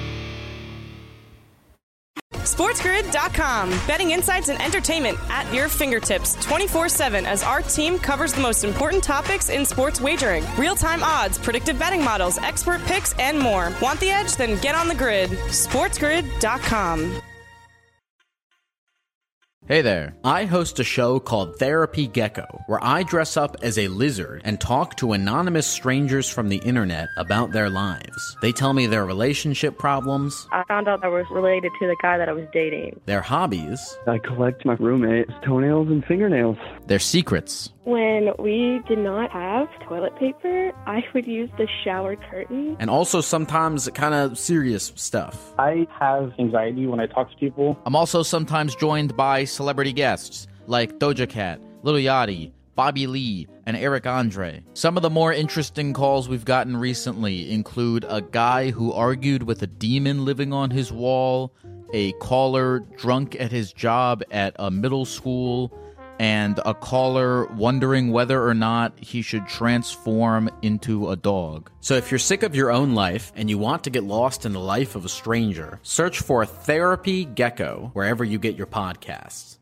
SportsGrid dot com. Betting insights and entertainment at your fingertips twenty-four seven as our team covers the most important topics in sports wagering. Real-time odds, predictive betting models, expert picks, and more. Want the edge? Then get on the grid. SportsGrid dot com. Hey there. I host a show called Therapy Gecko, where I dress up as a lizard and talk to anonymous strangers from the internet about their lives. They tell me their relationship problems. I found out I was related to the guy that I was dating. Their hobbies. I collect my roommate's toenails and fingernails. Their secrets. When we did not have toilet paper, I would use the shower curtain. And also sometimes kind of serious stuff. I have anxiety when I talk to people. I'm also sometimes joined by celebrity guests like Doja Cat, Lil Yachty, Bobby Lee, and Eric Andre. Some of the more interesting calls we've gotten recently include a guy who argued with a demon living on his wall, a caller drunk at his job at a middle school, and a caller wondering whether or not he should transform into a dog. So if you're sick of your own life and you want to get lost in the life of a stranger, search for Therapy Gecko wherever you get your podcasts.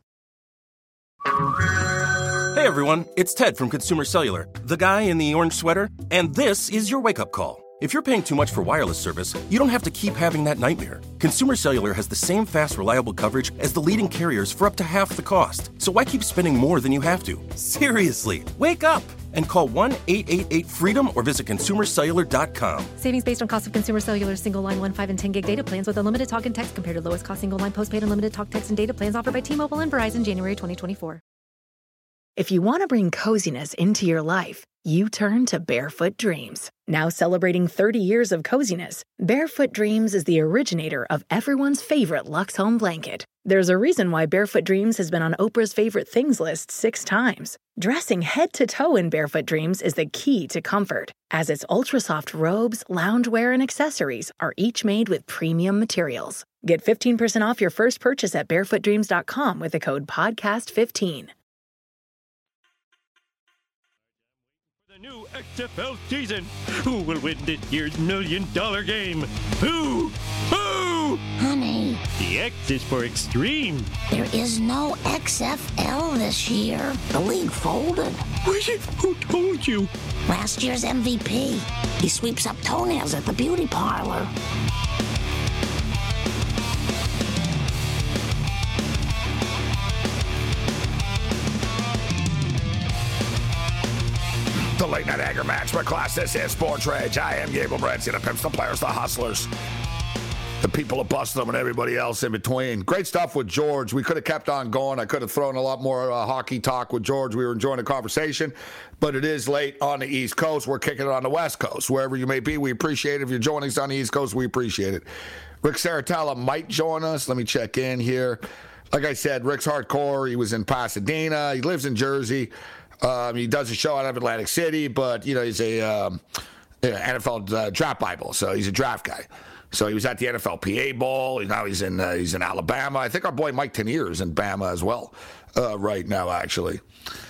Hey everyone, it's Ted from Consumer Cellular, the guy in the orange sweater, and this is your wake-up call. If you're paying too much for wireless service, you don't have to keep having that nightmare. Consumer Cellular has the same fast, reliable coverage as the leading carriers for up to half the cost. So why keep spending more than you have to? Seriously, wake up and call one eight eight eight freedom or visit consumer cellular dot com. Savings based on cost of Consumer Cellular single line one, five, and ten gig data plans with unlimited talk and text compared to lowest cost single line postpaid unlimited talk, text, and data plans offered by T-Mobile and Verizon January twenty twenty-four. If you want to bring coziness into your life, you turn to Barefoot Dreams. Now celebrating thirty years of coziness, Barefoot Dreams is the originator of everyone's favorite Luxe Home blanket. There's a reason why Barefoot Dreams has been on Oprah's favorite things list six times. Dressing head to toe in Barefoot Dreams is the key to comfort, as its ultra-soft robes, loungewear, and accessories are each made with premium materials. Get fifteen percent off your first purchase at barefoot dreams dot com with the code podcast fifteen. New X F L season. Who will win this year's million dollar game? Who? Who? Honey. The X is for extreme. There is no X F L this year. The league folded. Was it? Who told you? Last year's M V P. He sweeps up toenails at the beauty parlor. The late night anger match, my class, this is Sports Rage. I am Gabriel Morency, the pimps, the players, the hustlers, the people that bust them, and everybody else in between. Great stuff with George. We could have kept on going. I could have thrown a lot more uh, hockey talk with George. We were enjoying the conversation, but it is late on the East Coast. We're kicking it on the West Coast. Wherever you may be, we appreciate it. If you're joining us on the East Coast, we appreciate it. Rick Saratella might join us. Let me check in here. Like I said, Rick's hardcore. He was in Pasadena. He lives in Jersey. Um, he does a show out of Atlantic City, but, you know, he's a um, N F L uh, draft Bible, so he's a draft guy. So he was at the N F L P A Bowl. Now he's in uh, he's in Alabama. I think our boy Mike Tanier is in Bama as well uh, right now, actually.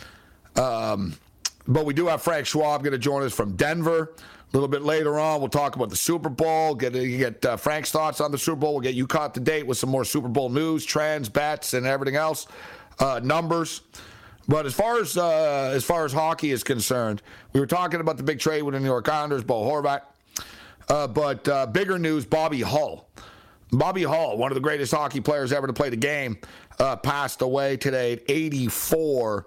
Um, but we do have Frank Schwab going to join us from Denver. A little bit later on, we'll talk about the Super Bowl, get get uh, Frank's thoughts on the Super Bowl. We'll get you caught to date with some more Super Bowl news, trends, bets, and everything else, uh, numbers. But as far as uh, as far as hockey is concerned, we were talking about the big trade with the New York Islanders, Bo Horvat. Uh, but uh, bigger news, Bobby Hull. Bobby Hull, one of the greatest hockey players ever to play the game, uh, passed away today at eighty-four.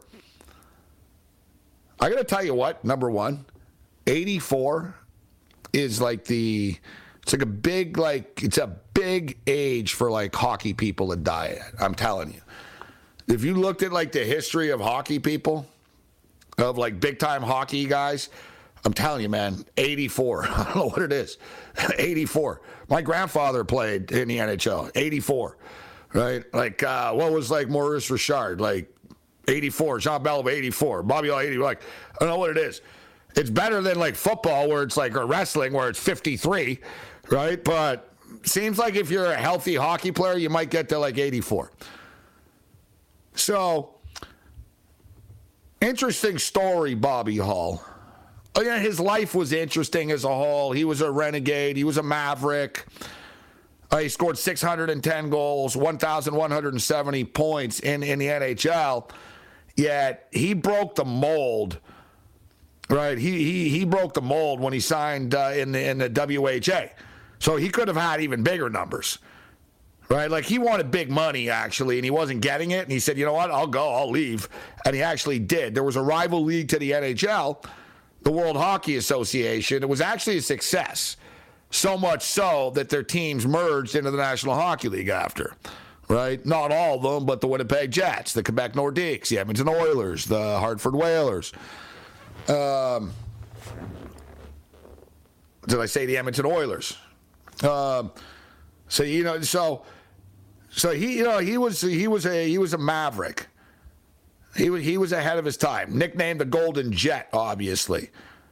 I got to tell you what, number one, eighty-four is like the, it's like a big, like, it's a big age for like hockey people to die at. I'm telling you. If you looked at like the history of hockey people, of like big time hockey guys, I'm telling you, man, eighty-four. I don't know what it is. eighty-four. My grandfather played in the N H L. eighty-four. Right? Like, uh, what was like Maurice Richard? Like eighty-four. Jean Beliveau, eighty-four. Bobby Hull, eighty. Like, I don't know what it is. It's better than like football where it's like, or wrestling where it's fifty-three. Right? But seems like if you're a healthy hockey player, you might get to like eighty-four. So, interesting story, Bobby Hull. Oh, yeah, his life was interesting as a whole. He was a renegade. He was a maverick. Uh, he scored six hundred ten goals, one thousand one hundred seventy points in, in the N H L. Yet, he broke the mold, right? He he he broke the mold when he signed uh, in, the, in the W H A. So, he could have had even bigger numbers. right? Like, he wanted big money, actually, and he wasn't getting it. And he said, you know what, I'll go, I'll leave. And he actually did. There was a rival league to the N H L, the World Hockey Association. It was actually a success, so much so that their teams merged into the National Hockey League after, right? Not all of them, but the Winnipeg Jets, the Quebec Nordiques, the Edmonton Oilers, the Hartford Whalers. Um, did I say the Edmonton Oilers? Um, so, you know, so... So he, you know, he was he was a he was a maverick. He was he was ahead of his time. Nicknamed the Golden Jet, obviously.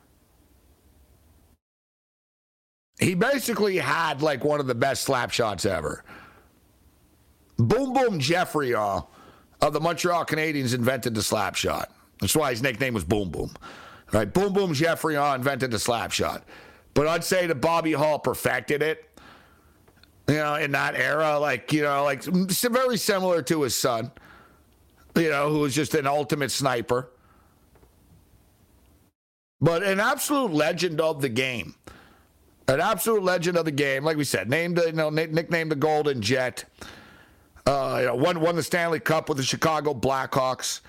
He basically had like one of the best slap shots ever. Boom Boom Geoffrion of the Montreal Canadiens invented the slap shot. That's why his nickname was Boom Boom. Right? Boom Boom Geoffrion invented the slap shot. But I'd say that Bobby Hull perfected it. You know, in that era, like, you know, like very similar to his son, you know, who was just an ultimate sniper. But an absolute legend of the game. An absolute legend of the game. Like we said, named, you know, nicknamed the Golden Jet. Uh, you know, won, won the Stanley Cup with the Chicago Blackhawks.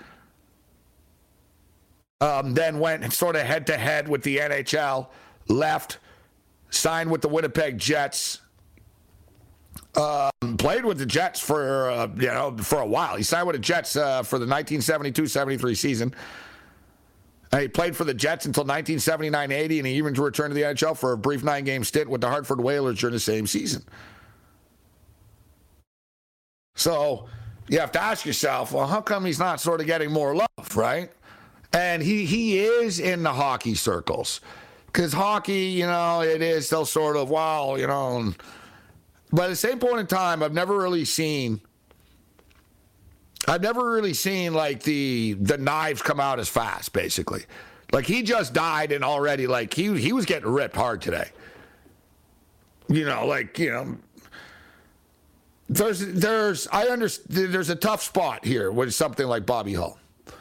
Um, then went sort of head-to-head with the N H L. Left. Signed with the Winnipeg Jets. Um, played with the Jets for, uh, you know, for a while. He signed with the Jets uh, for the nineteen seventy-two seventy-three season. And he played for the Jets until nineteen seventy-nine eighty, and he even returned to the N H L for a brief nine-game stint with the Hartford Whalers during the same season. So you have to ask yourself, well, how come he's not sort of getting more love, right? And he, he is in the hockey circles. Because hockey, you know, it is still sort of, wow, you know... But at the same point in time, I've never really seen, I've never really seen like the the knives come out as fast, basically. Like he just died and already like he he was getting ripped hard today. You know, like, you know, there's there's I understand there's a tough spot here with something like Bobby Hull.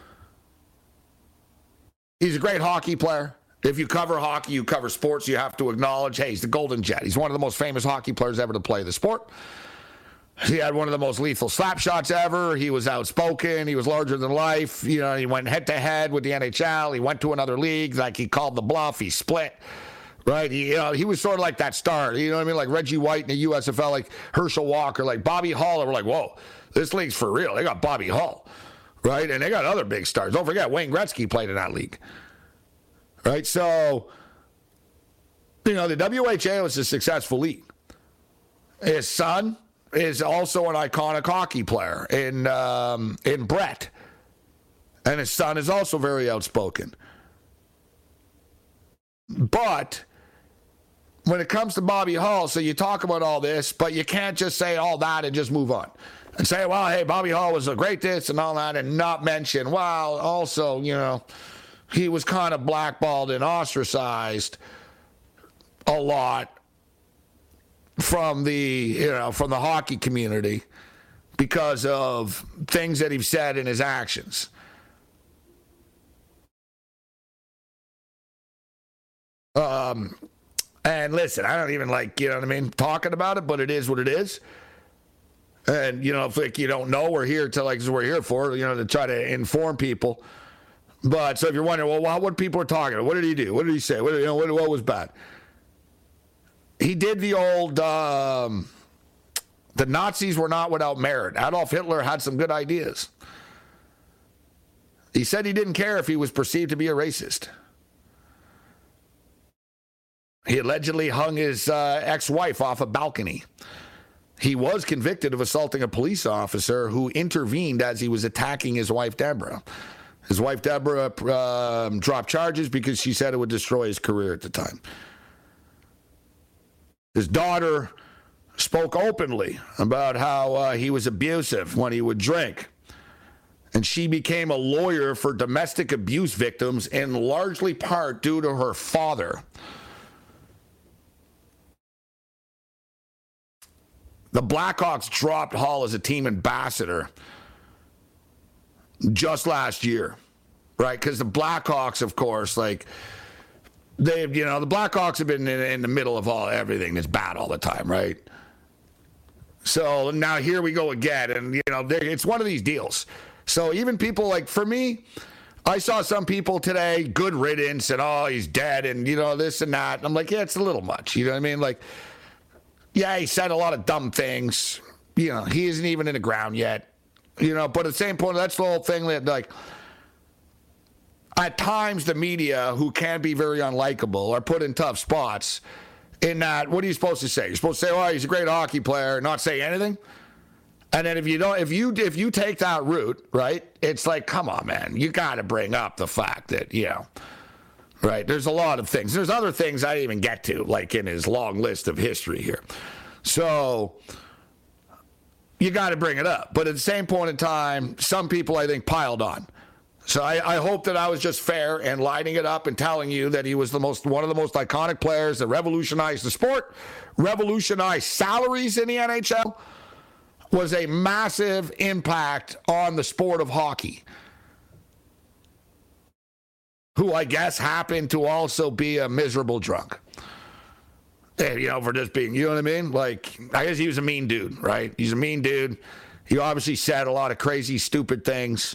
He's a great hockey player. If you cover hockey, you cover sports, you have to acknowledge, hey, he's the Golden Jet. He's one of the most famous hockey players ever to play the sport. He had one of the most lethal slap shots ever. He was outspoken. He was larger than life. You know, he went head-to-head with the N H L. He went to another league. Like, he called the bluff. He split. Right? He, you know, he was sort of like that star. You know what I mean? Like Reggie White in the U S F L, like Herschel Walker, like Bobby Hull. We're like, whoa, this league's for real. They got Bobby Hull. Right? And they got other big stars. Don't forget, Wayne Gretzky played in that league. Right, so, you know, the W H A was a successful league. His son is also an iconic hockey player in um, in Brett. And his son is also very outspoken. But when it comes to Bobby Hull, so you talk about all this, but you can't just say all that and just move on. And say, well, hey, Bobby Hull was a great this and all that, and not mention, well, also, you know, he was kind of blackballed and ostracized a lot from the, you know, from the hockey community because of things that he said in his actions. Um, and listen, I don't even like, you know what I mean, talking about it, but it is what it is. And, you know, if like you don't know, we're here to, like, this is what we're here for, you know, to try to inform people. But so if you're wondering, well, what people are talking about, what did he do? What did he say? What, you know, what, what was bad? He did the old, um, the Nazis were not without merit. Adolf Hitler had some good ideas. He said he didn't care if he was perceived to be a racist. He allegedly hung his uh, ex-wife off a balcony. He was convicted of assaulting a police officer who intervened as he was attacking his wife, Deborah. His wife, Deborah, uh, dropped charges because she said it would destroy his career at the time. His daughter spoke openly about how uh, he was abusive when he would drink. And she became a lawyer for domestic abuse victims in largely part due to her father. The Blackhawks dropped Hull as a team ambassador just last year, right? Because the Blackhawks, of course, like, they, you know, the Blackhawks have been in, in the middle of all everything that's bad all the time, right? So now here we go again. And, you know, it's one of these deals. So even people like, for me, I saw some people today, good riddance, and, oh, he's dead, and, you know, this and that. And I'm like, yeah, it's a little much. You know what I mean? Like, yeah, he said a lot of dumb things. You know, he isn't even in the ground yet. You know, but at the same point, that's the whole thing that, like, at times the media, who can be very unlikable, are put in tough spots in that, what are you supposed to say? You're supposed to say, oh, he's a great hockey player, not say anything? And then if you don't, if you if you take that route, right, it's like, come on, man, you got to bring up the fact that, you know, right, there's a lot of things. There's other things I didn't even get to, like in his long list of history here. So you got to bring it up. But at the same point in time, some people, I think, piled on. So I, I hope that I was just fair and lining it up and telling you that he was the most one of the most iconic players that revolutionized the sport, revolutionized salaries in the N H L, was a massive impact on the sport of hockey, who I guess happened to also be a miserable drunk. And, you know, for just being, you know what I mean? Like, I guess he was a mean dude, right? He's a mean dude. He obviously said a lot of crazy, stupid things.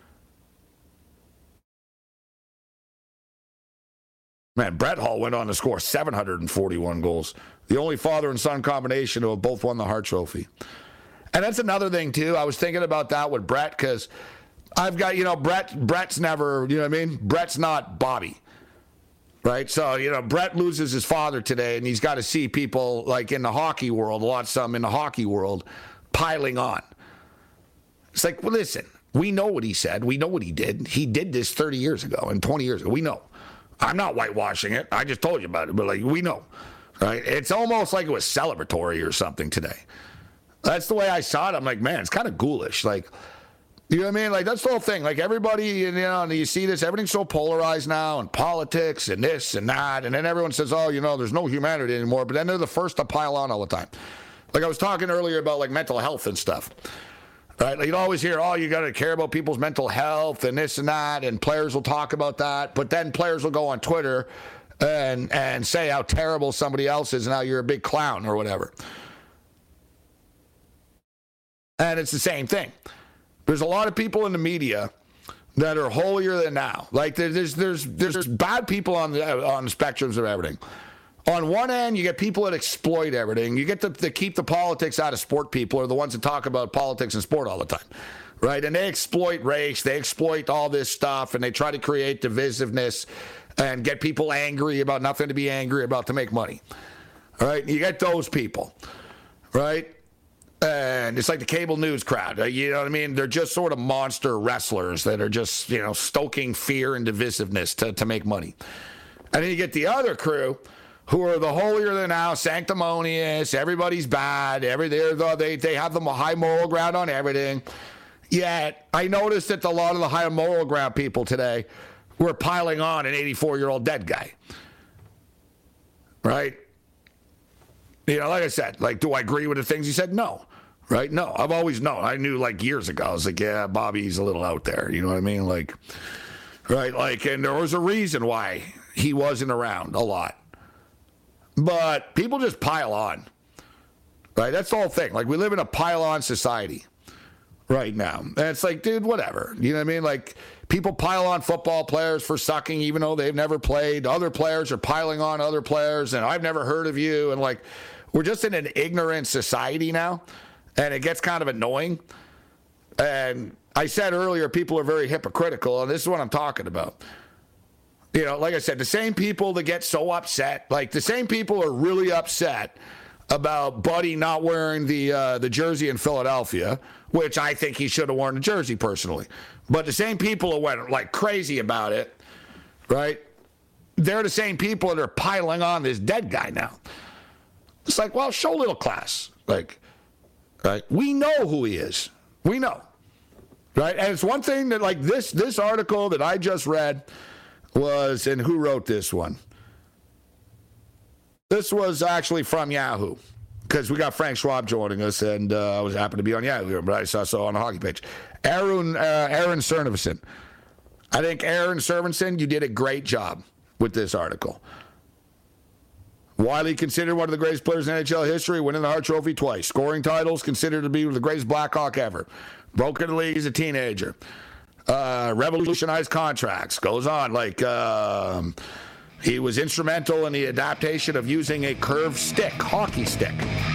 Man, Brett Hull went on to score seven hundred forty-one goals. The only father and son combination who have both won the Hart Trophy. And that's another thing, too. I was thinking about that with Brett because I've got, you know, Brett. Brett's never, you know what I mean? Brett's not Bobby, right? So, you know, Brett loses his father today, and he's got to see people, like, in the hockey world, a lot of some in the hockey world, piling on. It's like, well, listen, we know what he said. We know what he did. He did this thirty years ago and twenty years ago. We know. I'm not whitewashing it. I just told you about it, but, like, we know, right? It's almost like it was celebratory or something today. That's the way I saw it. I'm like, man, it's kind of ghoulish. Like, you know what I mean? Like, that's the whole thing. Like, everybody, you know, and you see this, everything's so polarized now, and politics and this and that, and then everyone says, oh, you know, there's no humanity anymore, but then they're the first to pile on all the time. Like, I was talking earlier about, like, mental health and stuff. Right? Like, you'd always hear, oh, you got to care about people's mental health and this and that, and players will talk about that. But then players will go on Twitter and and say how terrible somebody else is and how you're a big clown or whatever. And it's the same thing. There's a lot of people in the media that are holier than thou. Like, there's there's there's bad people on the on the spectrums of everything. On one end, you get people that exploit everything. You get the, the keep the politics out of sport people are the ones that talk about politics and sport all the time, right? And they exploit race. They exploit all this stuff, and they try to create divisiveness and get people angry about nothing to be angry about to make money, all right? You get those people, right? And it's like the cable news crowd. You know what I mean? They're just sort of monster wrestlers that are just, you know, stoking fear and divisiveness to, to make money. And then you get the other crew who are the holier than thou, sanctimonious, everybody's bad, every, they they have the high moral ground on everything. Yet, I noticed that a lot of the high moral ground people today were piling on an eighty-four-year-old dead guy. Right? You know, like I said, like, do I agree with the things he said? No. Right? No. I've always known. I knew, like, years ago. I was like, yeah, Bobby's a little out there. You know what I mean? Like, right? Like, and there was a reason why he wasn't around a lot. But people just pile on, right? That's the whole thing. Like, we live in a pile-on society right now. And it's like, dude, whatever. You know what I mean? Like, people pile on football players for sucking even though they've never played. Other players are piling on other players, and I've never heard of you. And, like, we're just in an ignorant society now, and it gets kind of annoying. And I said earlier, people are very hypocritical, and this is what I'm talking about. You know, like I said, the same people that get so upset, like the same people are really upset about Buddy not wearing the uh, the jersey in Philadelphia, which I think he should have worn the jersey personally. But the same people who went like crazy about it, right? They're the same people that are piling on this dead guy now. It's like, well, show a little class. Like, right? We know who he is. We know. Right? And it's one thing that, like, this this article that I just read was, and who wrote this one? This was actually from Yahoo, because we got Frank Schwab joining us, and uh, I was happy to be on Yahoo, but I saw so on the hockey page. Aaron, uh, Aaron Cervenson. I think, Aaron Cervenson, you did a great job with this article. Widely considered one of the greatest players in N H L history, winning the Hart Trophy twice. Scoring titles, considered to be the greatest Blackhawk ever. Broke into the league as a teenager. Uh, revolutionized contracts. Goes on. Like, um, he was instrumental in the adaptation of using a curved stick, hockey stick.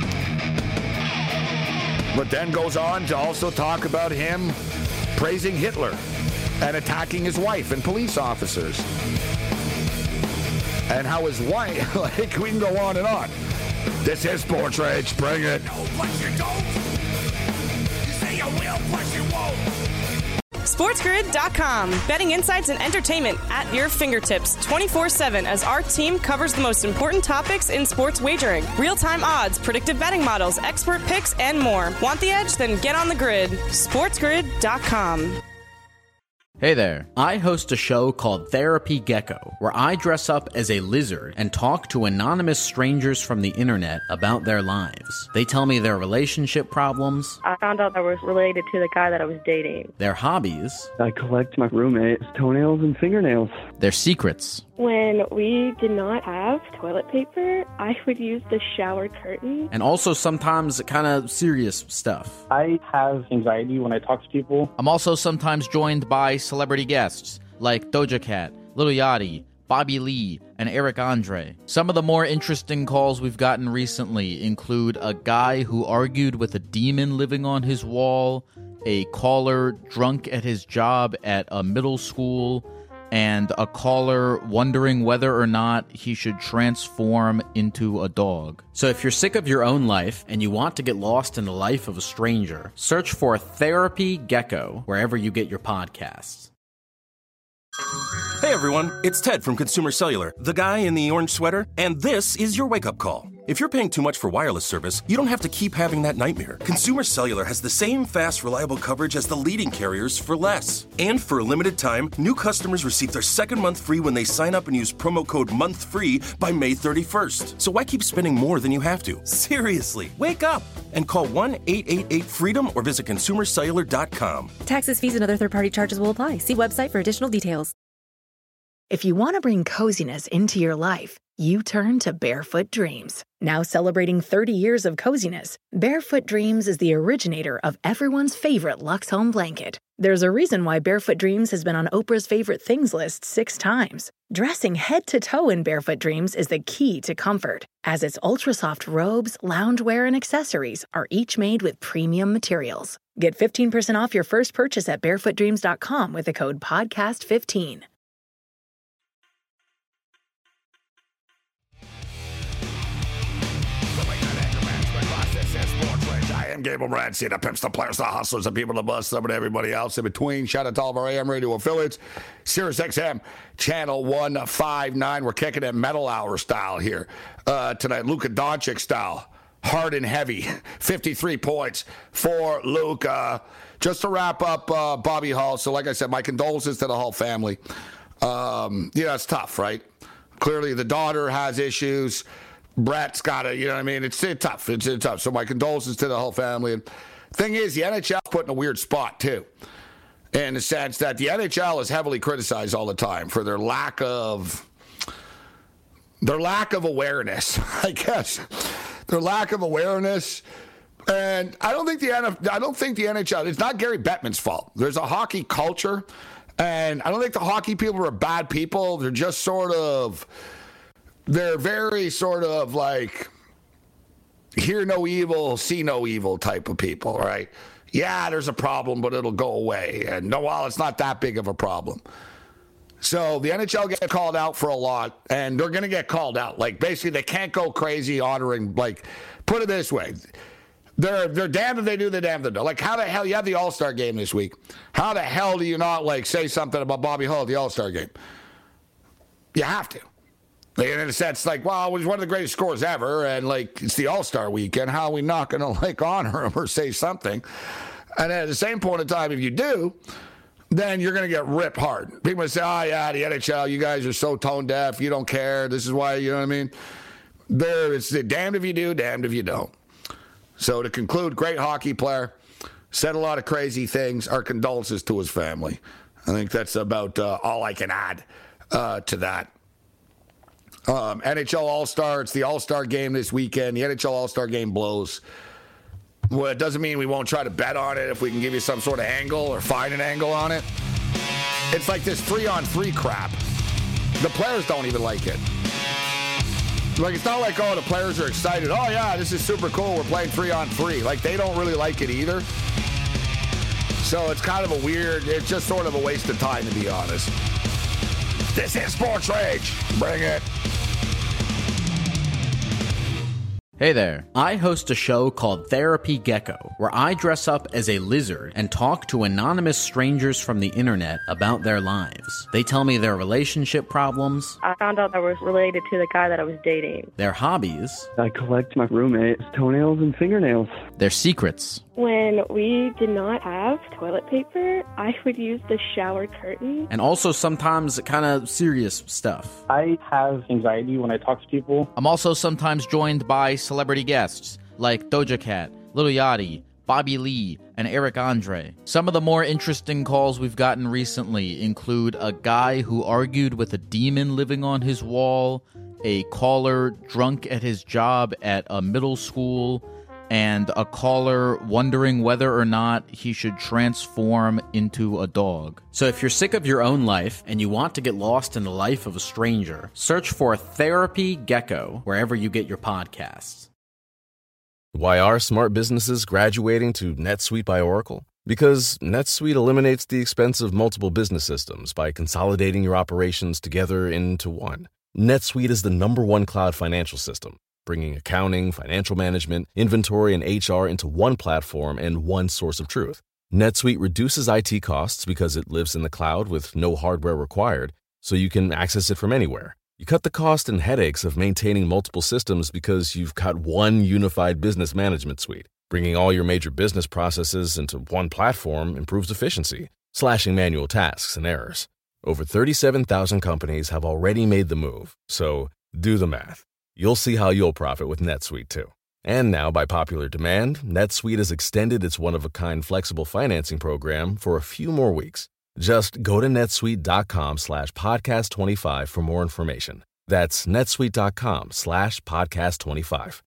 But then goes on to also talk about him praising Hitler and attacking his wife and police officers. And how his wife, like, we can go on and on. This is Sports Rage. Bring it. No, but you don't. You say you will, but you won't. SportsGrid dot com. Betting insights and entertainment at your fingertips twenty-four seven as our team covers the most important topics in sports wagering. Real-time odds, predictive betting models, expert picks, and more. Want the edge? Then get on the grid. SportsGrid dot com. Hey there. I host a show called Therapy Gecko, where I dress up as a lizard and talk to anonymous strangers from the internet about their lives. They tell me their relationship problems. I found out I was related to the guy that I was dating. Their hobbies. I collect my roommate's toenails and fingernails. Their secrets. When we did not have toilet paper, I would use the shower curtain. And also sometimes kind of serious stuff. I have anxiety when I talk to people. I'm also sometimes joined by celebrity guests like Doja Cat, Lil Yachty, Bobby Lee, and Eric Andre. Some of the more interesting calls we've gotten recently include a guy who argued with a demon living on his wall, a caller drunk at his job at a middle school, and a caller wondering whether or not he should transform into a dog. So if you're sick of your own life and you want to get lost in the life of a stranger, search for Therapy Gecko wherever you get your podcasts. Hey everyone, it's Ted from Consumer Cellular, the guy in the orange sweater, and this is your wake-up call. If you're paying too much for wireless service, you don't have to keep having that nightmare. Consumer Cellular has the same fast, reliable coverage as the leading carriers for less. And for a limited time, new customers receive their second month free when they sign up and use promo code MONTHFREE by May thirty-first. So why keep spending more than you have to? Seriously, wake up and call one eight eight eight FREEDOM or visit consumer cellular dot com. Taxes, fees, and other third-party charges will apply. See website for additional details. If you want to bring coziness into your life, you turn to Barefoot Dreams. Now celebrating thirty years of coziness, Barefoot Dreams is the originator of everyone's favorite Luxe Home blanket. There's a reason why Barefoot Dreams has been on Oprah's favorite things list six times. Dressing head to toe in Barefoot Dreams is the key to comfort, as its ultra-soft robes, loungewear, and accessories are each made with premium materials. Get fifteen percent off your first purchase at barefoot dreams dot com with the code podcast fifteen. I am Gabriel Morency, the pimps, the players, the hustlers, the people, the bus, some and everybody else in between. Shout out to all of our A M radio affiliates. Sirius X M, channel one fifty-nine. We're kicking it metal hour style here uh, tonight. Luka Doncic style. Hard and heavy. fifty-three points for Luka. Just to wrap up uh, Bobby Hull. So like I said, my condolences to the Hull family. Um, yeah, it's tough, right? Clearly the daughter has issues. Brett's got it, you know what I mean? It's, it's tough. It's, it's tough. So my condolences to the whole family. And thing is, the N H L put in a weird spot, too, in the sense that the N H L is heavily criticized all the time for their lack of their lack of awareness, I guess. Their lack of awareness. And I don't think the I don't think the N H L, it's not Gary Bettman's fault. There's a hockey culture, and I don't think the hockey people are bad people. They're just sort of They're very sort of like hear no evil, see no evil type of people, right? Yeah, there's a problem, but it'll go away. And no, well, it's not that big of a problem. So the N H L gets called out for a lot, and they're going to get called out. Like, basically, they can't go crazy honoring, like, put it this way. They're they're damned if they do, they're damned if they don't. Like, how the hell, you have the All-Star game this week. How the hell do you not, like, say something about Bobby Hull at the All-Star game? You have to. In a sense, like, well, it was one of the greatest scorers ever, and, like, it's the All-Star weekend. How are we not going to, like, honor him or say something? And at the same point in time, if you do, then you're going to get ripped hard. People say, oh, yeah, the N H L, you guys are so tone deaf. You don't care. This is why, you know what I mean? There, it's the damned if you do, damned if you don't. So to conclude, great hockey player, said a lot of crazy things. Our condolences to his family. I think that's about uh, all I can add uh, to that. Um, N H L All-Star, it's the All-Star game this weekend. The N H L All-Star game blows. Well, it doesn't mean we won't try to bet on it if we can give you some sort of angle or find an angle on it. It's like this three-on-three crap. The players don't even like it. Like, it's not like, oh, the players are excited. Oh, yeah, this is super cool. We're playing three-on-three. Like, they don't really like it either. So it's kind of a weird, it's just sort of a waste of time, to be honest. This is Sports Rage. Bring it. Hey there. I host a show called Therapy Gecko, where I dress up as a lizard and talk to anonymous strangers from the internet about their lives. They tell me their relationship problems. I found out I was related to the guy that I was dating. Their hobbies. I collect my roommate's toenails and fingernails. Their secrets. When we did not have toilet paper, I would use the shower curtain. And also sometimes kind of serious stuff. I have anxiety when I talk to people. I'm also sometimes joined by celebrity guests like Doja Cat, Lil Yachty, Bobby Lee, and Eric Andre. Some of the more interesting calls we've gotten recently include a guy who argued with a demon living on his wall, a caller drunk at his job at a middle school, and a caller wondering whether or not he should transform into a dog. So if you're sick of your own life and you want to get lost in the life of a stranger, search for Therapy Gecko wherever you get your podcasts. Why are smart businesses graduating to NetSuite by Oracle? Because NetSuite eliminates the expense of multiple business systems by consolidating your operations together into one. NetSuite is the number one cloud financial system, bringing accounting, financial management, inventory, and H R into one platform and one source of truth. NetSuite reduces I T costs because it lives in the cloud with no hardware required, so you can access it from anywhere. You cut the cost and headaches of maintaining multiple systems because you've got one unified business management suite. Bringing all your major business processes into one platform improves efficiency, slashing manual tasks and errors. Over thirty-seven thousand companies have already made the move, so do the math. You'll see how you'll profit with NetSuite too. And now, by popular demand, NetSuite has extended its one-of-a-kind flexible financing program for a few more weeks. Just go to netsuite.com slash podcast25 for more information. That's netsuite.com slash podcast25.